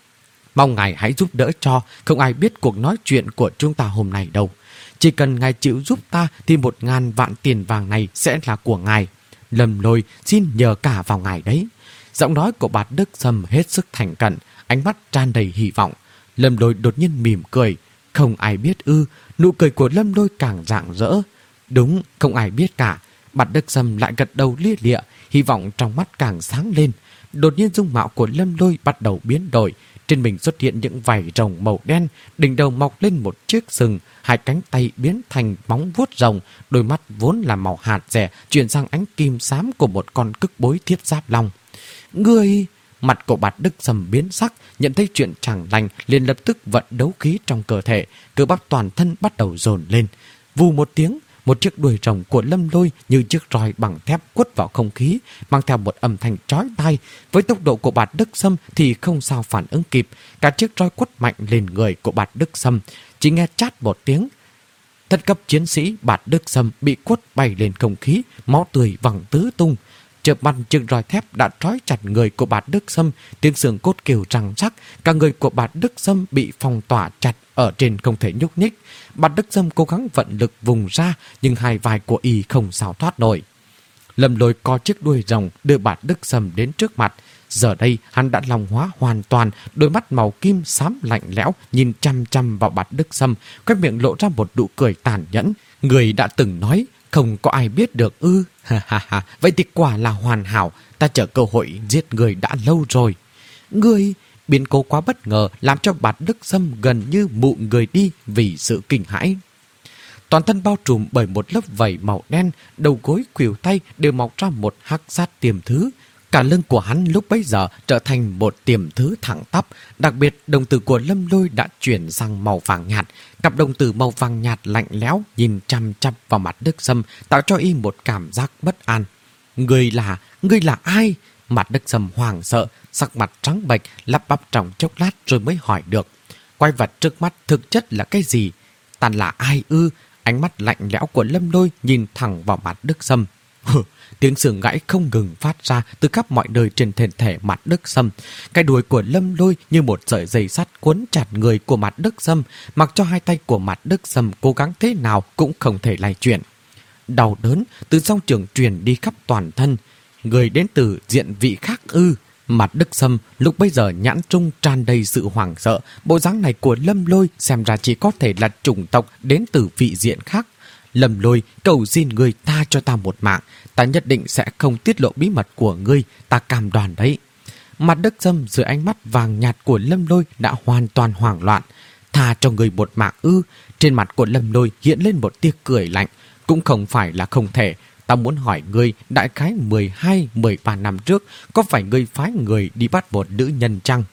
Mong ngài hãy giúp đỡ cho, không ai biết cuộc nói chuyện của chúng ta hôm nay đâu. Chỉ cần ngài chịu giúp ta thì một ngàn vạn tiền vàng này sẽ là của ngài. Lâm Lôi xin nhờ cả vào ngài đấy. Giọng nói của Bạt Đức Sâm hết sức thành cận, ánh mắt tràn đầy hy vọng. Lâm Lôi đột nhiên mỉm cười. Không ai biết ư? Nụ cười của Lâm Lôi càng rạng rỡ. Đúng, không ai biết cả. Bạt Đức Sâm lại gật đầu lia lịa, hy vọng trong mắt càng sáng lên. Đột nhiên dung mạo của Lâm Lôi bắt đầu biến đổi. Trên mình xuất hiện những vảy rồng màu đen, đỉnh đầu mọc lên một chiếc sừng, hai cánh tay biến thành móng vuốt rồng, đôi mắt vốn là màu hạt rẻ chuyển sang ánh kim xám của một con cức bối thiết giáp long. Ngươi... Mặt của Bạt Đức Sâm biến sắc, nhận thấy chuyện chẳng lành liền lập tức vận đấu khí trong cơ thể, cơ bắp toàn thân bắt đầu dồn lên. Vù một tiếng, một chiếc đuôi rồng của Lâm Lôi như chiếc roi bằng thép quất vào không khí, mang theo một âm thanh chói tai. Với tốc độ của Bạt Đức Sâm thì không sao phản ứng kịp, cả chiếc roi quất mạnh lên người của Bạt Đức Sâm. Chỉ nghe chát một tiếng, thất cấp chiến sĩ Bạt Đức Sâm bị quất bay lên không khí, máu tươi văng tứ tung. Chợp mắt chiếc roi thép đã trói chặt người của Bạt Đức Sâm, tiếng xương cốt kêu răng rắc, cả người của Bạt Đức Sâm bị phong tỏa chặt ở trên không thể nhúc nhích. Bạt Đức Sâm cố gắng vận lực vùng ra, nhưng hai vai của y không sao thoát nổi. Lâm Lôi co chiếc đuôi rồng đưa Bạt Đức Sâm đến trước mặt. Giờ đây hắn đã long hóa hoàn toàn, đôi mắt màu kim xám lạnh lẽo nhìn chăm chăm vào Bạt Đức Sâm, cái miệng lộ ra một nụ cười tàn nhẫn. Người đã từng nói không có ai biết được ư? Ha ha ha, vậy thì quả là hoàn hảo, ta chờ cơ hội giết người đã lâu rồi. Ngươi... Biến cố quá bất ngờ làm cho Bạt Đức Sâm gần như mụ người đi vì sự kinh hãi. Toàn thân bao trùm bởi một lớp vảy màu đen, đầu gối khuỷu tay đều mọc ra một hắc sát tiềm thứ. Cả lưng của hắn lúc bấy giờ trở thành một tiềm thứ thẳng tắp. Đặc biệt đồng tử của Lâm Lôi đã chuyển sang màu vàng nhạt. Cặp đồng tử màu vàng nhạt lạnh lẽo nhìn chăm chăm vào mặt Đức Sâm, tạo cho y một cảm giác bất an. Ngươi là, ngươi là ai? Mặt Đức Sâm hoảng sợ, sắc mặt trắng bệch, lắp bắp trong chốc lát rồi mới hỏi được. Quái vật trước mắt thực chất là cái gì? Ta là ai ư? Ánh mắt lạnh lẽo của Lâm Lôi nhìn thẳng vào mặt Đức Sâm. Tiếng sườn gãy không ngừng phát ra từ khắp mọi nơi trên thân thể mặt Đức Sâm. Cái đuôi của Lâm Lôi như một sợi dây sắt cuốn chặt người của mặt Đức Sâm, mặc cho hai tay của mặt Đức Sâm cố gắng thế nào cũng không thể lay chuyển. Đau đớn từ song trường truyền đi khắp toàn thân. Người đến từ diện vị khác ư? Mặt Đức Sâm lúc bây giờ nhãn trung tràn đầy sự hoảng sợ. Bộ dáng này của Lâm Lôi xem ra chỉ có thể là chủng tộc đến từ vị diện khác. Lâm Lôi, cầu xin người tha cho ta một mạng. Ta nhất định sẽ không tiết lộ bí mật của ngươi, ta cam đoan đấy. Mặt Đức Sâm dưới ánh mắt vàng nhạt của Lâm Lôi đã hoàn toàn hoảng loạn. Tha cho người một mạng ư? Trên mặt của Lâm Lôi hiện lên một tia cười lạnh. Cũng không phải là không thể. Ta muốn hỏi ngươi, đại khái mười hai mười ba năm trước, có phải ngươi phái người đi bắt một nữ nhân chăng?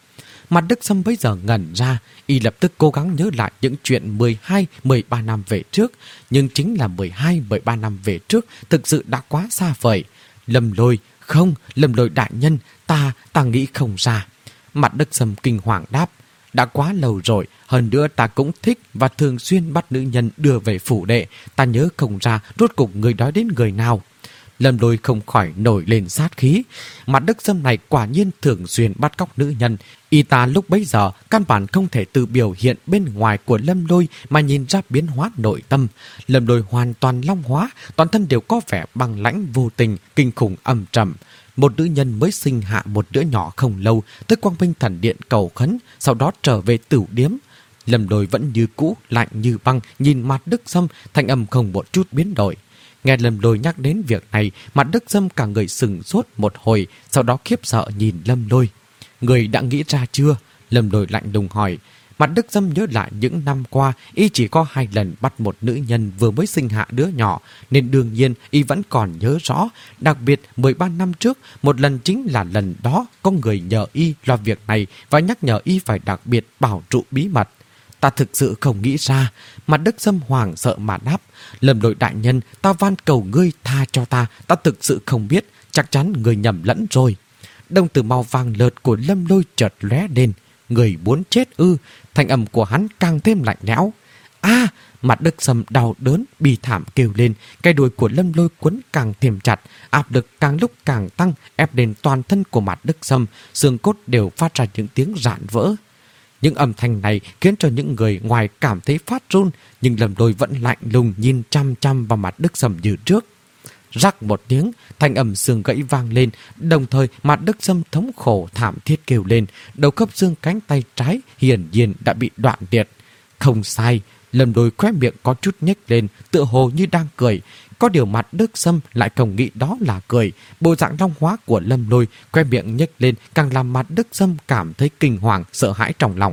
Mặt Đức Sâm bây giờ ngẩn ra, y lập tức cố gắng nhớ lại những chuyện mười hai, mười ba năm về trước. Nhưng chính là mười hai, mười ba năm về trước thực sự đã quá xa vời. Lâm Lôi, không, Lâm Lôi đại nhân, ta, ta nghĩ không ra. Mặt Đức Sâm kinh hoàng đáp, đã quá lâu rồi, hơn nữa ta cũng thích và thường xuyên bắt nữ nhân đưa về phủ đệ. Ta nhớ không ra rốt cuộc người đó đến người nào. Lâm Lôi không khỏi nổi lên sát khí. Mặt Đức Sâm này quả nhiên thường xuyên bắt cóc nữ nhân. Y ta lúc bấy giờ căn bản không thể từ biểu hiện bên ngoài của Lâm Lôi mà nhìn ra biến hóa nội tâm. Lâm Lôi hoàn toàn long hóa, toàn thân đều có vẻ băng lãnh vô tình, kinh khủng âm trầm. Một nữ nhân mới sinh hạ một đứa nhỏ không lâu, tới Quang Minh Thần Điện cầu khấn, sau đó trở về tửu điếm. Lâm Lôi vẫn như cũ, lạnh như băng, nhìn Mặt Đức Sâm, thanh âm không một chút biến đổi. Nghe Lâm Lôi nhắc đến việc này, Mặt Đức Sâm cả người sừng sốt một hồi, sau đó khiếp sợ nhìn Lâm Lôi. Người đã nghĩ ra chưa? Lâm Lôi lạnh lùng hỏi. Mặt Đức Sâm nhớ lại những năm qua, y chỉ có hai lần bắt một nữ nhân vừa mới sinh hạ đứa nhỏ, nên đương nhiên y vẫn còn nhớ rõ. Đặc biệt mười ba năm trước, một lần chính là lần đó có người nhờ y lo việc này và nhắc nhở y phải đặc biệt bảo trụ bí mật. Ta thực sự không nghĩ ra. Mặt Đức Sâm hoảng sợ mà đáp, Lâm Lôi đại nhân, ta van cầu ngươi tha cho ta, ta thực sự không biết, chắc chắn người nhầm lẫn rồi. Đồng tử màu vàng lợt của Lâm Lôi chợt lóe lên. Người muốn chết ư? Thanh âm của hắn càng thêm lạnh lẽo. A! Mặt Đức Sâm đau đớn, bi thảm kêu lên. Cái đuôi của Lâm Lôi quấn càng thêm chặt, áp lực càng lúc càng tăng, ép lên toàn thân của Mặt Đức Sâm, xương cốt đều phát ra những tiếng rạn vỡ. Những âm thanh này khiến cho những người ngoài cảm thấy phát run, nhưng Lâm Lôi vẫn lạnh lùng nhìn chăm chăm vào Mặt Đức Sâm như trước. Rắc một tiếng, thanh âm xương gãy vang lên, đồng thời Mặt Đức Sâm thống khổ thảm thiết kêu lên, đầu khớp xương cánh tay trái hiển nhiên đã bị đoạn liệt. Không sai, Lâm Lôi khóe miệng có chút nhếch lên, tựa hồ như đang cười. Có điều Mặt Đức Sâm lại không nghĩ đó là cười. Bộ dạng long hóa của Lâm Lôi khóe miệng nhếch lên càng làm Mặt Đức Sâm cảm thấy kinh hoàng, sợ hãi trong lòng.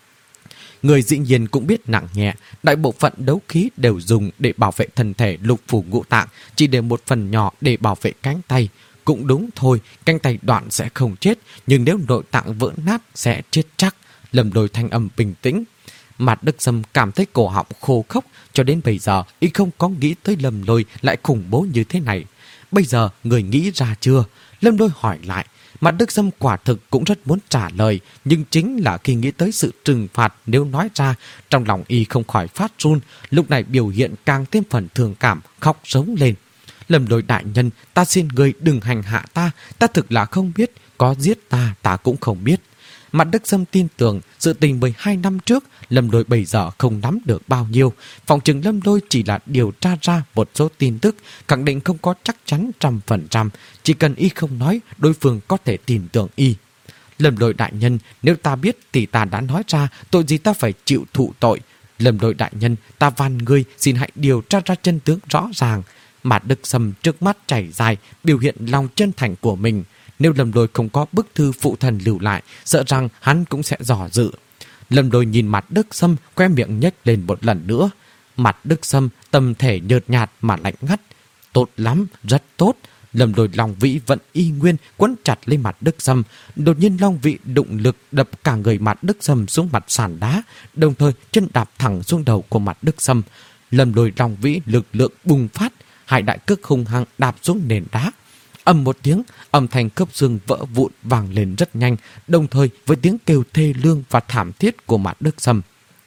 Người dĩ nhiên cũng biết nặng nhẹ, đại bộ phận đấu khí đều dùng để bảo vệ thân thể lục phủ ngũ tạng, chỉ để một phần nhỏ để bảo vệ cánh tay. Cũng đúng thôi, cánh tay đoạn sẽ không chết, nhưng nếu nội tạng vỡ nát sẽ chết chắc. Lâm Lôi thanh âm bình tĩnh. Mặt Đức Sâm cảm thấy cổ họng khô khốc, cho đến bây giờ y không có nghĩ tới Lâm Lôi lại khủng bố như thế này. Bây giờ người nghĩ ra chưa? Lâm Lôi hỏi lại. Mặt Đức Sâm quả thực cũng rất muốn trả lời, nhưng chính là khi nghĩ tới sự trừng phạt nếu nói ra, trong lòng y không khỏi phát run, lúc này biểu hiện càng thêm phần thương cảm, khóc rống lên. Lâm Lôi đại nhân, ta xin người đừng hành hạ ta, ta thực là không biết, có giết ta, ta cũng không biết. Mặt Đức Sâm tin tưởng sự tình mười hai năm trước Lâm Lôi bây giờ không nắm được bao nhiêu. Phòng chừng Lâm Lôi chỉ là điều tra ra một số tin tức, khẳng định không có chắc chắn trăm phần trăm. Chỉ cần y không nói, đối phương có thể tin tưởng y. Lâm Lôi đại nhân, nếu ta biết thì ta đã nói ra, tội gì ta phải chịu thụ tội. Lâm Lôi đại nhân, ta van ngươi xin hãy điều tra ra chân tướng rõ ràng. Mặt Đức Sâm trước mắt chảy dài, biểu hiện lòng chân thành của mình. Nếu Lâm Lôi không có bức thư phụ thần lưu lại, sợ rằng hắn cũng sẽ dò dự. Lâm Lôi nhìn Mặt Đức Sâm, khoe miệng nhếch lên một lần nữa. Mặt Đức Sâm tâm thể nhợt nhạt mà lạnh ngắt. Tốt lắm, rất tốt. Lâm Lôi Long Vĩ vẫn y nguyên quấn chặt lên Mặt Đức Sâm. Đột nhiên Long Vĩ đụng lực đập cả người Mặt Đức Sâm xuống mặt sàn đá, đồng thời chân đạp thẳng xuống đầu của Mặt Đức Sâm. Lâm Lôi Long Vĩ lực lượng bùng phát, hai đại cước hung hăng đạp xuống nền đá. Ầm một tiếng, âm thanh khớp xương vỡ vụn vang lên rất nhanh, đồng thời với tiếng kêu thê lương và thảm thiết của Mặt Đức Sâm.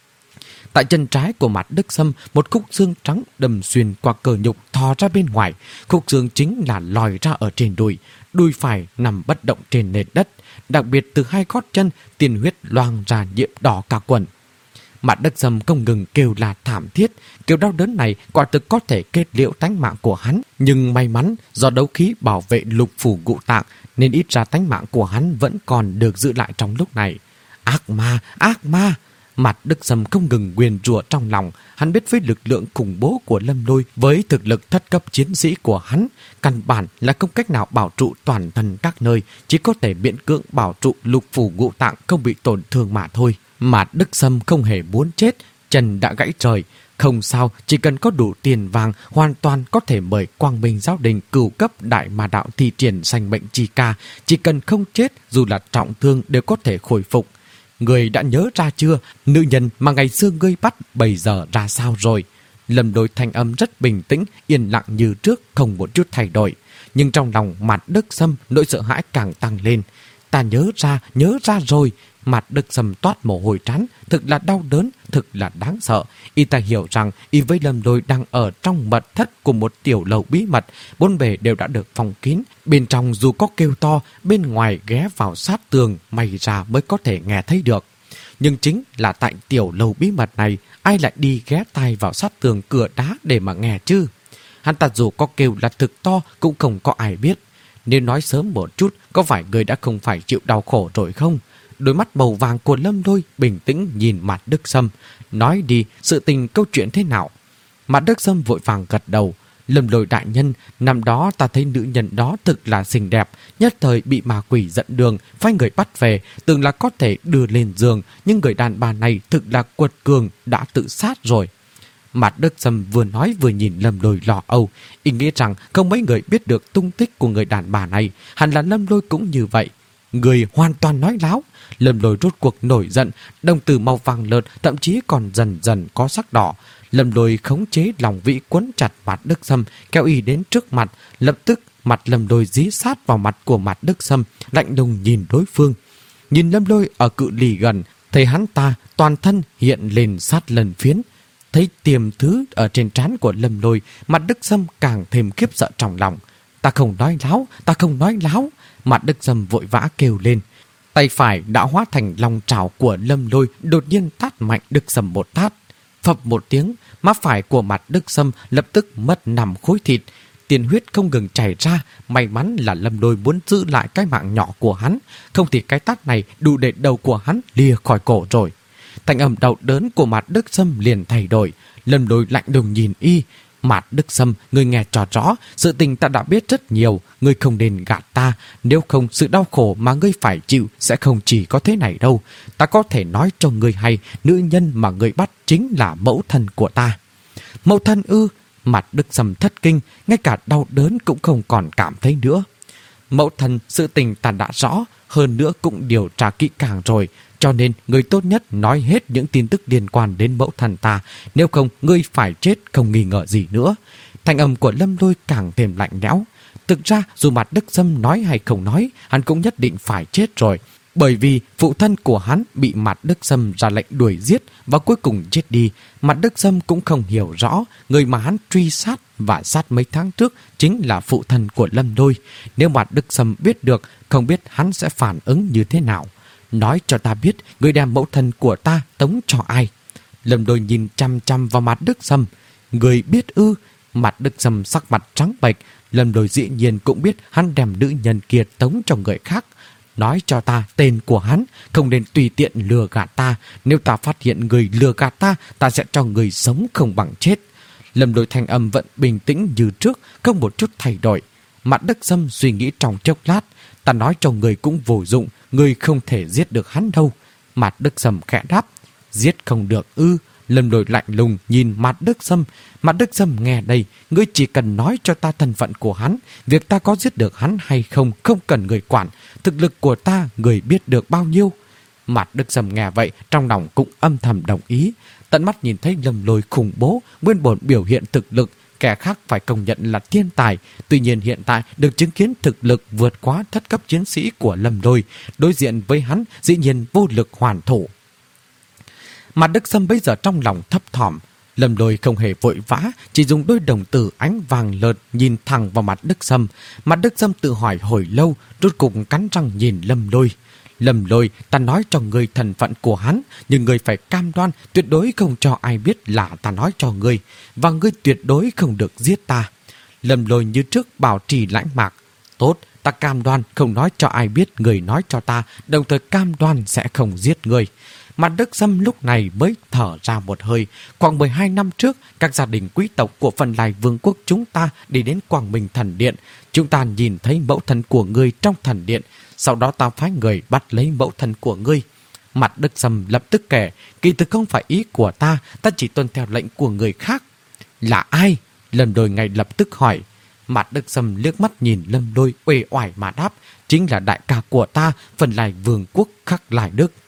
Tại chân trái của Mặt Đức Sâm, một khúc xương trắng đâm xuyên qua cơ nhục thò ra bên ngoài. Khúc xương chính là lòi ra ở trên đùi, đùi phải nằm bất động trên nền đất. Đặc biệt từ hai gót chân, tiền huyết loang ra nhiễm đỏ cả quần. Mặt Đức Sâm không ngừng kêu là thảm thiết. Kiểu đau đớn này quả thực có thể kết liễu tánh mạng của hắn. Nhưng may mắn do đấu khí bảo vệ lục phủ ngũ tạng nên ít ra tánh mạng của hắn vẫn còn được giữ lại trong lúc này. Ác ma, ác ma! Mặt Đức Sâm không ngừng nguyền rủa trong lòng. Hắn biết với lực lượng khủng bố của Lâm Lôi, với thực lực thất cấp chiến sĩ của hắn, căn bản là không cách nào bảo trụ toàn thân các nơi, chỉ có thể miễn cưỡng bảo trụ lục phủ ngũ tạng không bị tổn thương mà thôi. Mặt Đức Sâm không hề muốn chết, chân đã gãy trời. Không sao, chỉ cần có đủ tiền vàng, hoàn toàn có thể mời Quang Minh Giáo Đình cửu cấp đại ma đạo thi triển sanh mệnh chi ca. Chỉ cần không chết, dù là trọng thương đều có thể khôi phục. Người đã nhớ ra chưa? Nữ nhân mà ngày xưa ngươi bắt bây giờ ra sao rồi? Lâm Lôi thanh âm rất bình tĩnh, yên lặng như trước, không một chút thay đổi. Nhưng trong lòng Mạt Đức Sâm nỗi sợ hãi càng tăng lên. Ta nhớ ra, nhớ ra rồi. Mạt Đức Sâm toát mồ hôi trán, thực là đau đớn, thực là đáng sợ. Y ta hiểu rằng y với Lâm Lôi đang ở trong mật thất của một tiểu lầu bí mật, bốn bề đều đã được phòng kín. Bên trong dù có kêu to, bên ngoài ghé vào sát tường, may ra mới có thể nghe thấy được. Nhưng chính là tại tiểu lầu bí mật này, ai lại đi ghé tai vào sát tường cửa đá để mà nghe chứ? Hắn ta dù có kêu là thực to cũng không có ai biết. Nếu nói sớm một chút, có phải người đã không phải chịu đau khổ rồi không? Đôi mắt màu vàng của Lâm Lôi bình tĩnh nhìn Mạt Đức Sâm. Nói đi, sự tình câu chuyện thế nào? Mạt Đức Sâm vội vàng gật đầu. Lâm Lôi đại nhân, năm đó ta thấy nữ nhân đó thực là xinh đẹp, nhất thời bị ma quỷ dẫn đường, phái người bắt về, tưởng là có thể đưa lên giường, nhưng người đàn bà này thực là quật cường, đã tự sát rồi. Mạt Đức Sâm vừa nói vừa nhìn Lâm Lôi lo âu, ý nghĩ rằng không mấy người biết được tung tích của người đàn bà này, hẳn là Lâm Lôi cũng như vậy. Người hoàn toàn nói láo. Lâm Lôi rốt cuộc nổi giận, đồng tử màu vàng lợt, thậm chí còn dần dần có sắc đỏ. Lâm Lôi khống chế lòng vĩ quấn chặt Mạt Đức Sâm, kéo y đến trước mặt. Lập tức mặt Lâm Lôi dí sát vào mặt của Mạt Đức Sâm, lạnh lùng nhìn đối phương. Nhìn Lâm Lôi ở cự ly gần, thấy hắn ta toàn thân hiện lên sát lần phiến. Thấy tiềm thứ ở trên trán của Lâm Lôi, Mạt Đức Sâm càng thêm khiếp sợ trong lòng. Ta không nói láo, ta không nói láo. Mạt Đức Sâm vội vã kêu lên. Tay phải đã hóa thành lòng trảo của Lâm Lôi, đột nhiên tát mạnh Đức Sâm một tát. Phập một tiếng, má phải của Mạt Đức Sâm lập tức mất nằm khối thịt. Tiền huyết không ngừng chảy ra. May mắn là Lâm Lôi muốn giữ lại cái mạng nhỏ của hắn, không thì cái tát này đủ để đầu của hắn lìa khỏi cổ rồi. Thanh âm đau đớn của Mạt Đức Sâm liền thay đổi. Lâm Lôi lạnh lùng nhìn y. Mạt Đức Sâm, ngươi nghe cho rõ, sự tình ta đã biết rất nhiều, ngươi không nên gạt ta, nếu không sự đau khổ mà ngươi phải chịu sẽ không chỉ có thế này đâu. Ta có thể nói cho ngươi hay, nữ nhân mà ngươi bắt chính là mẫu thân của ta. Mẫu thân ư? Mạt Đức Sâm thất kinh, ngay cả đau đớn cũng không còn cảm thấy nữa. Mẫu thân, sự tình ta đã rõ, hơn nữa cũng điều tra kỹ càng rồi, cho nên người tốt nhất nói hết những tin tức liên quan đến mẫu thân ta, nếu không ngươi phải chết không nghi ngờ gì nữa. Thanh âm của Lâm Lôi càng thêm lạnh lẽo. Thực ra dù Mạt Đức Sâm nói hay không nói, hắn cũng nhất định phải chết rồi, bởi vì phụ thân của hắn bị Mạt Đức Sâm ra lệnh đuổi giết và cuối cùng chết đi. Mạt Đức Sâm cũng không hiểu rõ người mà hắn truy sát và sát mấy tháng trước chính là phụ thân của Lâm Lôi. Nếu Mạt Đức Sâm biết được, không biết hắn sẽ phản ứng như thế nào. Nói cho ta biết, người đem mẫu thân của ta tống cho ai? Lâm Lôi nhìn chăm chăm vào Mạt Đức Sâm. Người biết ư? Mạt Đức Sâm sắc mặt trắng bệch. Lâm Lôi dĩ nhiên cũng biết hắn đem nữ nhân kia tống cho người khác. Nói cho ta tên của hắn, không nên tùy tiện lừa gạt ta. Nếu ta phát hiện người lừa gạt ta, ta sẽ cho người sống không bằng chết. Lâm Lôi thanh âm vẫn bình tĩnh như trước, không một chút thay đổi. Mạt Đức Sâm suy nghĩ trong chốc lát. Ta nói cho người cũng vô dụng, người không thể giết được hắn đâu. Mạt Đức Sâm khẽ đáp. Giết không được ư? Lâm Lôi lạnh lùng nhìn Mạt Đức Sâm. Mạt Đức Sâm nghe đây, ngươi chỉ cần nói cho ta thân phận của hắn, việc ta có giết được hắn hay không không cần người quản, thực lực của ta người biết được bao nhiêu. Mạt Đức Sâm nghe vậy, trong lòng cũng âm thầm đồng ý. Tận mắt nhìn thấy Lâm Lôi khủng bố, nguyên bổn biểu hiện thực lực, kẻ khác phải công nhận là thiên tài. Tuy nhiên hiện tại được chứng kiến thực lực vượt quá thất cấp chiến sĩ của Lâm Lôi, đối diện với hắn dĩ nhiên vô lực hoàn thủ. Mạt Đức Sâm bây giờ trong lòng thấp thỏm. Lâm Lôi không hề vội vã, chỉ dùng đôi đồng tử ánh vàng lợt nhìn thẳng vào Mạt Đức Sâm. Mạt Đức Sâm tự hỏi hồi lâu, rốt cục cắn răng nhìn Lâm Lôi. Lâm Lôi, ta nói cho ngươi thân phận của hắn, nhưng ngươi phải cam đoan tuyệt đối không cho ai biết là ta nói cho ngươi, và ngươi tuyệt đối không được giết ta. Lâm Lôi như trước bảo trì lãnh mạc. Tốt, ta cam đoan không nói cho ai biết người nói cho ta, đồng thời cam đoan sẽ không giết ngươi. Mạt Đức Sâm lúc này mới thở ra một hơi. Khoảng mười hai năm trước, các gia đình quý tộc của Phần Lai Vương quốc chúng ta đi đến Quang Minh Thần Điện. Chúng ta nhìn thấy mẫu thân của ngươi trong thần điện. Sau đó ta phái người bắt lấy mẫu thân của ngươi. Mạt Đức Sâm lập tức kể, kỳ thực không phải ý của ta, ta chỉ tuân theo lệnh của người khác. Là ai? Lâm Lôi ngay lập tức hỏi. Mạt Đức Sâm liếc mắt nhìn Lâm Lôi uể oải mà đáp, chính là đại ca của ta, Phần Lai Vương quốc Khắc Lai Đức.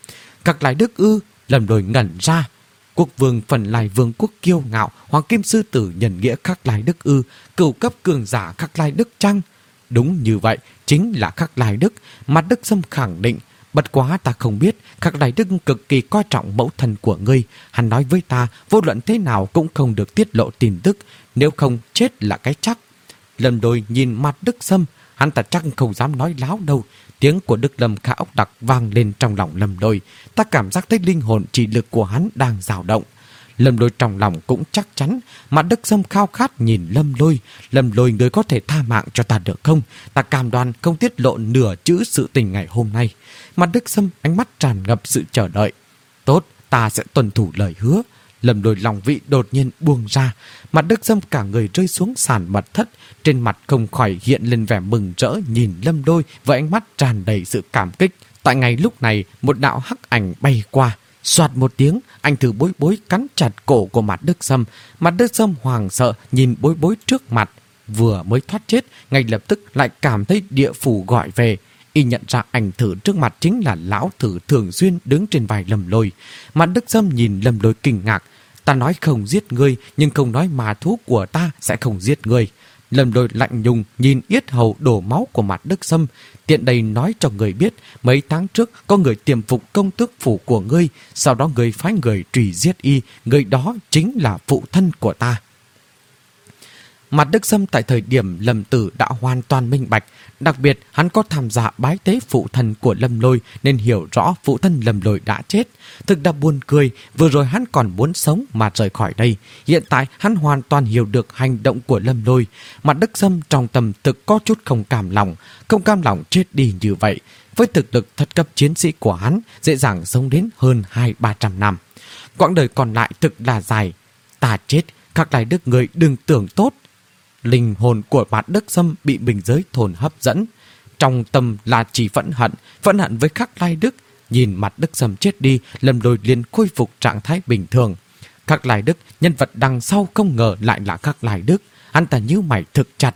Khắc Lai Đức ư? Lâm Lôi ngẩn ra. Quốc vương Phần Lai Vương quốc kiêu ngạo, Hoàng Kim Sư Tử nhân nghĩa Khắc Lai Đức ư? Cửu cấp cường giả Khắc Lai Đức chăng? Đúng như vậy, chính là Khắc Lai Đức. Mặt Đức Sâm khẳng định. Bất quá ta không biết, Khắc Lai Đức cực kỳ coi trọng mẫu thân của ngươi. Hắn nói với ta, vô luận thế nào cũng không được tiết lộ tin tức, nếu không chết là cái chắc. Lâm Lôi nhìn mặt Đức Sâm, hắn ta chắc không dám nói láo đâu. Tiếng của Đức Lâm Khả Ốc Đặc vang lên trong lòng Lâm Lôi. Ta cảm giác thấy linh hồn chỉ lực của hắn đang dao động. Lâm Lôi trong lòng cũng chắc chắn. Mặt Đức Sâm khao khát nhìn Lâm Lôi. Lâm Lôi, ngươi có thể tha mạng cho ta được không? Ta cam đoan không tiết lộ nửa chữ sự tình ngày hôm nay. Mặt Đức Sâm ánh mắt tràn ngập sự chờ đợi. Tốt, ta sẽ tuân thủ lời hứa. Lâm Lôi lòng vị đột nhiên buông ra. Mặt Đức Sâm cả người rơi xuống sàn mật thất. Trên mặt không khỏi hiện lên vẻ mừng rỡ nhìn Lâm Lôi với ánh mắt tràn đầy sự cảm kích. Tại ngay lúc này, một đạo hắc ảnh bay qua. Soạt một tiếng, anh thử Bối Bối cắn chặt cổ của Mặt Đức Sâm. Mặt Đức Sâm hoàng sợ nhìn Bối Bối trước mặt. Vừa mới thoát chết, ngay lập tức lại cảm thấy địa phủ gọi về. Y nhận ra ảnh thử trước mặt chính là lão thử thường xuyên đứng trên vai Lâm Lôi. Mặt Đức Sâm nhìn Lâm Lôi kinh ngạc. Ta nói không giết ngươi, nhưng không nói mà thú của ta sẽ không giết ngươi. Lâm Lôi lạnh nhùng nhìn yết hầu đổ máu của Mặt Đức Sâm. Tiện đây nói cho người biết, mấy tháng trước có người tiềm phục công tước phủ của ngươi, sau đó ngươi phái người truy giết y, người đó chính là phụ thân của ta. Mặt Đức Sâm tại thời điểm Lâm Tử đã hoàn toàn minh bạch, đặc biệt hắn có tham gia bái tế phụ thân của Lâm Lôi nên hiểu rõ phụ thân Lâm Lôi đã chết. Thực đã buồn cười, vừa rồi hắn còn muốn sống mà rời khỏi đây. Hiện tại hắn hoàn toàn hiểu được hành động của Lâm Lôi. Mặt Đức Sâm trong tâm thực có chút không cam lòng, không cam lòng chết đi như vậy. Với thực lực thất cấp chiến sĩ của hắn, dễ dàng sống đến hơn hai ba trăm năm. Quãng đời còn lại thực là dài. Ta chết, Khắc Lai Đức người đừng tưởng tốt. Linh hồn của Mặt Đức Sâm bị bình giới thôn hấp dẫn. Trong tâm là chỉ phẫn hận, phẫn hận với Khắc Lai Đức. Nhìn Mặt Đức Sâm chết đi, Lâm Lôi liền khôi phục trạng thái bình thường. Khắc Lai Đức, nhân vật đằng sau không ngờ lại là Khắc Lai Đức. Hắn ta nhíu mày thực chặt.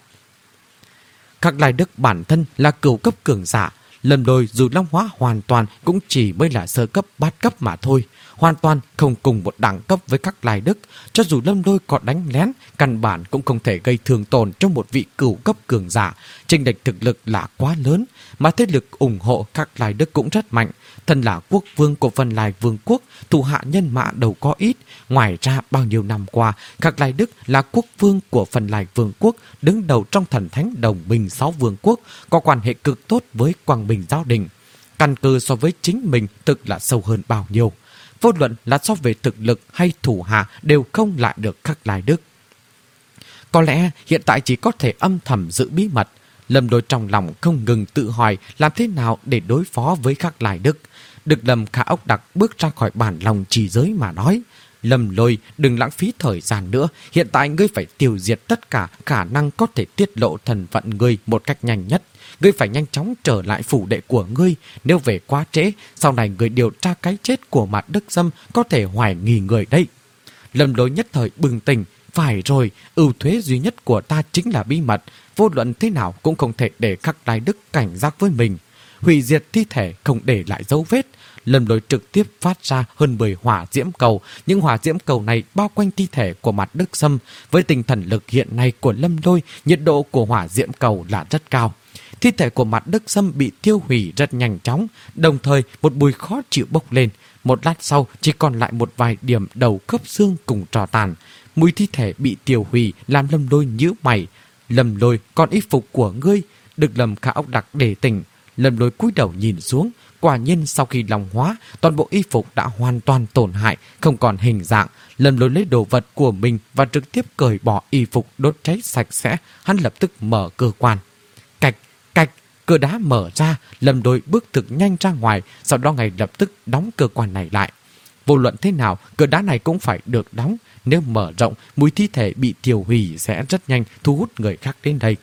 Khắc Lai Đức bản thân là cửu cấp cường giả. Lâm Lôi dù long hóa hoàn toàn cũng chỉ mới là sơ cấp bát cấp mà thôi. Hoàn toàn không cùng một đẳng cấp với Khắc Lai Đức. Cho dù Lâm Lôi có đánh lén, căn bản cũng không thể gây thương tổn cho một vị cửu cấp cường giả. Chênh lệch thực lực là quá lớn, mà thế lực ủng hộ Khắc Lai Đức cũng rất mạnh. Thân là quốc vương của Phần Lai Vương quốc, thủ hạ nhân mã đâu có ít. Ngoài ra bao nhiêu năm qua, Khắc Lai Đức là quốc vương của Phần Lai Vương quốc, đứng đầu trong thần thánh đồng minh sáu vương quốc, có quan hệ cực tốt với Quang Bình Giáo đình. Căn cơ so với chính mình thực là sâu hơn bao nhiêu. Vô luận là so về thực lực hay thủ hạ đều không lại được Khắc Lai Đức. Có lẽ hiện tại chỉ có thể âm thầm giữ bí mật. Lâm Lôi trong lòng không ngừng tự hỏi làm thế nào để đối phó với Khắc Lai Đức. Đức Lâm Khả Ốc Đặc bước ra khỏi bản lòng trì giới mà nói. Lâm Lôi, đừng lãng phí thời gian nữa. Hiện tại ngươi phải tiêu diệt tất cả khả năng có thể tiết lộ thân phận ngươi một cách nhanh nhất. Ngươi phải nhanh chóng trở lại phủ đệ của ngươi. Nếu về quá trễ, sau này ngươi điều tra cái chết của Mặt Đức Sâm có thể hoài nghi người đấy. Lâm Lôi nhất thời bừng tỉnh. Phải rồi, ưu thuế duy nhất của ta chính là bí mật. Vô luận thế nào cũng không thể để Khắc Lai Đức cảnh giác với mình. Hủy diệt thi thể không để lại dấu vết. Lâm Lôi trực tiếp phát ra hơn mười hỏa diễm cầu. Những hỏa diễm cầu này bao quanh thi thể của Mặt Đức Sâm. Với tinh thần lực hiện nay của Lâm Lôi, nhiệt độ của hỏa diễm cầu là rất cao. Thi thể của Mặt Đức Sâm bị tiêu hủy rất nhanh chóng, đồng thời một mùi khó chịu bốc lên. Một lát sau chỉ còn lại một vài điểm đầu khớp xương cùng tro tàn. Mùi thi thể bị tiêu hủy làm Lâm Lôi nhíu mày. Lâm Lôi, còn y phục của ngươi? Đức Lâm Khả Ốc Đặc để tỉnh. Lâm Lôi cúi đầu nhìn xuống. Quả nhiên sau khi long hóa, toàn bộ y phục đã hoàn toàn tổn hại, không còn hình dạng. Lâm Lôi lấy đồ vật của mình và trực tiếp cởi bỏ y phục đốt cháy sạch sẽ. Hắn lập tức mở cơ quan. Cạch, cạch, cửa đá mở ra. Lâm Lôi bước thực nhanh ra ngoài, sau đó ngay lập tức đóng cơ quan này lại. Vô luận thế nào, cửa đá này cũng phải được đóng. Nếu mở rộng, mùi thi thể bị tiêu hủy sẽ rất nhanh thu hút người khác đến đây.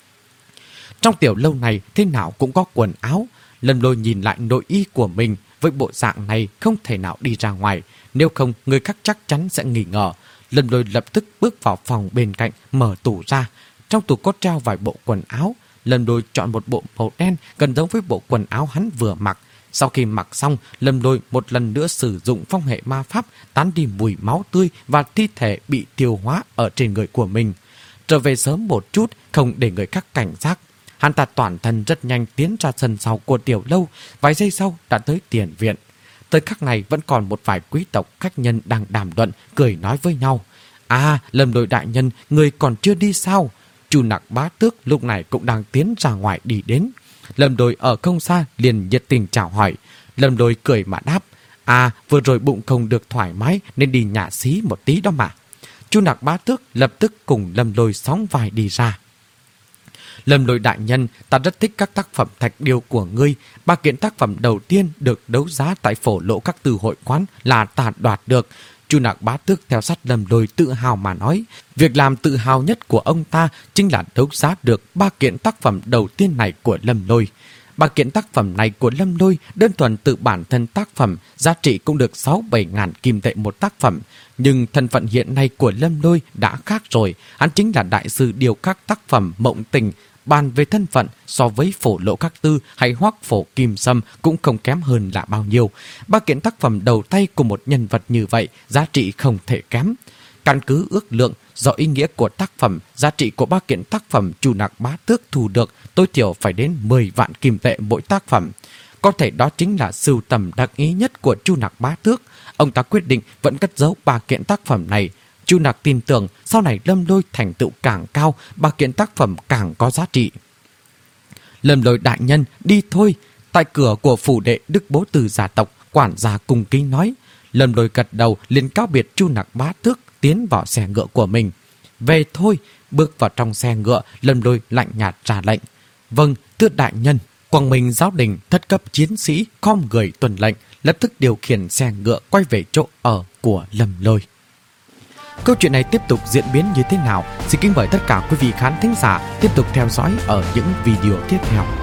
Trong tiểu lâu này thế nào cũng có quần áo. Lâm Lôi nhìn lại nội y của mình. Với bộ dạng này không thể nào đi ra ngoài. Nếu không người khác chắc chắn sẽ nghi ngờ. Lâm Lôi lập tức bước vào phòng bên cạnh, mở tủ ra. Trong tủ có treo vài bộ quần áo. Lâm Lôi chọn một bộ màu đen gần giống với bộ quần áo hắn vừa mặc. Sau khi mặc xong, Lâm Lôi một lần nữa sử dụng phong hệ ma pháp tán đi mùi máu tươi và thi thể bị tiêu hóa ở trên người của mình. Trở về sớm một chút, không để người khác cảnh giác. Hắn ta toàn thân rất nhanh tiến ra sân sau của tiểu lâu, vài giây sau đã tới tiền viện. Tới khắc này vẫn còn một vài quý tộc khách nhân đang đàm luận, cười nói với nhau. À, Lâm Lôi đại nhân, người còn chưa đi sao? Chu Nặc Bá Tước lúc này cũng đang tiến ra ngoài đi đến. Lâm Lôi ở không xa liền nhiệt tình chào hỏi. Lâm Lôi cười mà đáp. À, vừa rồi bụng không được thoải mái nên đi nhả xí một tí đó mà. Chu Nặc Bá Tước lập tức cùng Lâm Lôi sóng vai đi ra. Lâm Lôi đại nhân, ta rất thích các tác phẩm thạch điêu của ngươi. Ba kiện tác phẩm đầu tiên được đấu giá tại phổ lộ các từ hội quán là ta đoạt được. Chu Nặc Bá Tước theo sát Lâm Lôi tự hào mà nói. Việc làm tự hào nhất của ông ta chính là đấu giá được ba kiện tác phẩm đầu tiên này của Lâm Lôi. Ba kiện tác phẩm này của Lâm Lôi đơn thuần từ bản thân tác phẩm, giá trị cũng được sáu bảy ngàn kim tệ một tác phẩm. Nhưng thân phận hiện nay của Lâm Lôi đã khác rồi. Hắn chính là đại sư điêu khắc tác phẩm Mộng Tình. Bàn về thân phận, so với phổ lộ các tư hay hoắc phổ kim sâm cũng không kém hơn là bao nhiêu. Ba kiện tác phẩm đầu tay của một nhân vật như vậy, giá trị không thể kém. Căn cứ ước lượng, do ý nghĩa của tác phẩm, giá trị của ba kiện tác phẩm Chu Nặc Bá Tước thu được tối thiểu phải đến mười vạn kim tệ mỗi tác phẩm. Có thể đó chính là sưu tầm đặc ý nhất của Chu Nặc Bá Tước. Ông ta quyết định vẫn cất giấu ba kiện tác phẩm này. Chu Nặc tin tưởng sau này Lâm Lôi thành tựu càng cao, ba kiện tác phẩm càng có giá trị. Lâm Lôi đại nhân, đi thôi. Tại cửa của phủ đệ Đức Bố Từ gia tộc, quản gia cung kính nói. Lâm Lôi gật đầu liền cáo biệt Chu Nặc Bá Tước, tiến vào xe ngựa của mình. Về thôi. Bước vào trong xe ngựa, Lâm Lôi lạnh nhạt ra lệnh. Vâng, thưa đại nhân. Quang Minh giáo đình thất cấp chiến sĩ khom người tuần lệnh, lập tức điều khiển xe ngựa quay về chỗ ở của Lâm Lôi. Câu chuyện này tiếp tục diễn biến như thế nào? Xin kính mời tất cả quý vị khán thính giả tiếp tục theo dõi ở những video tiếp theo.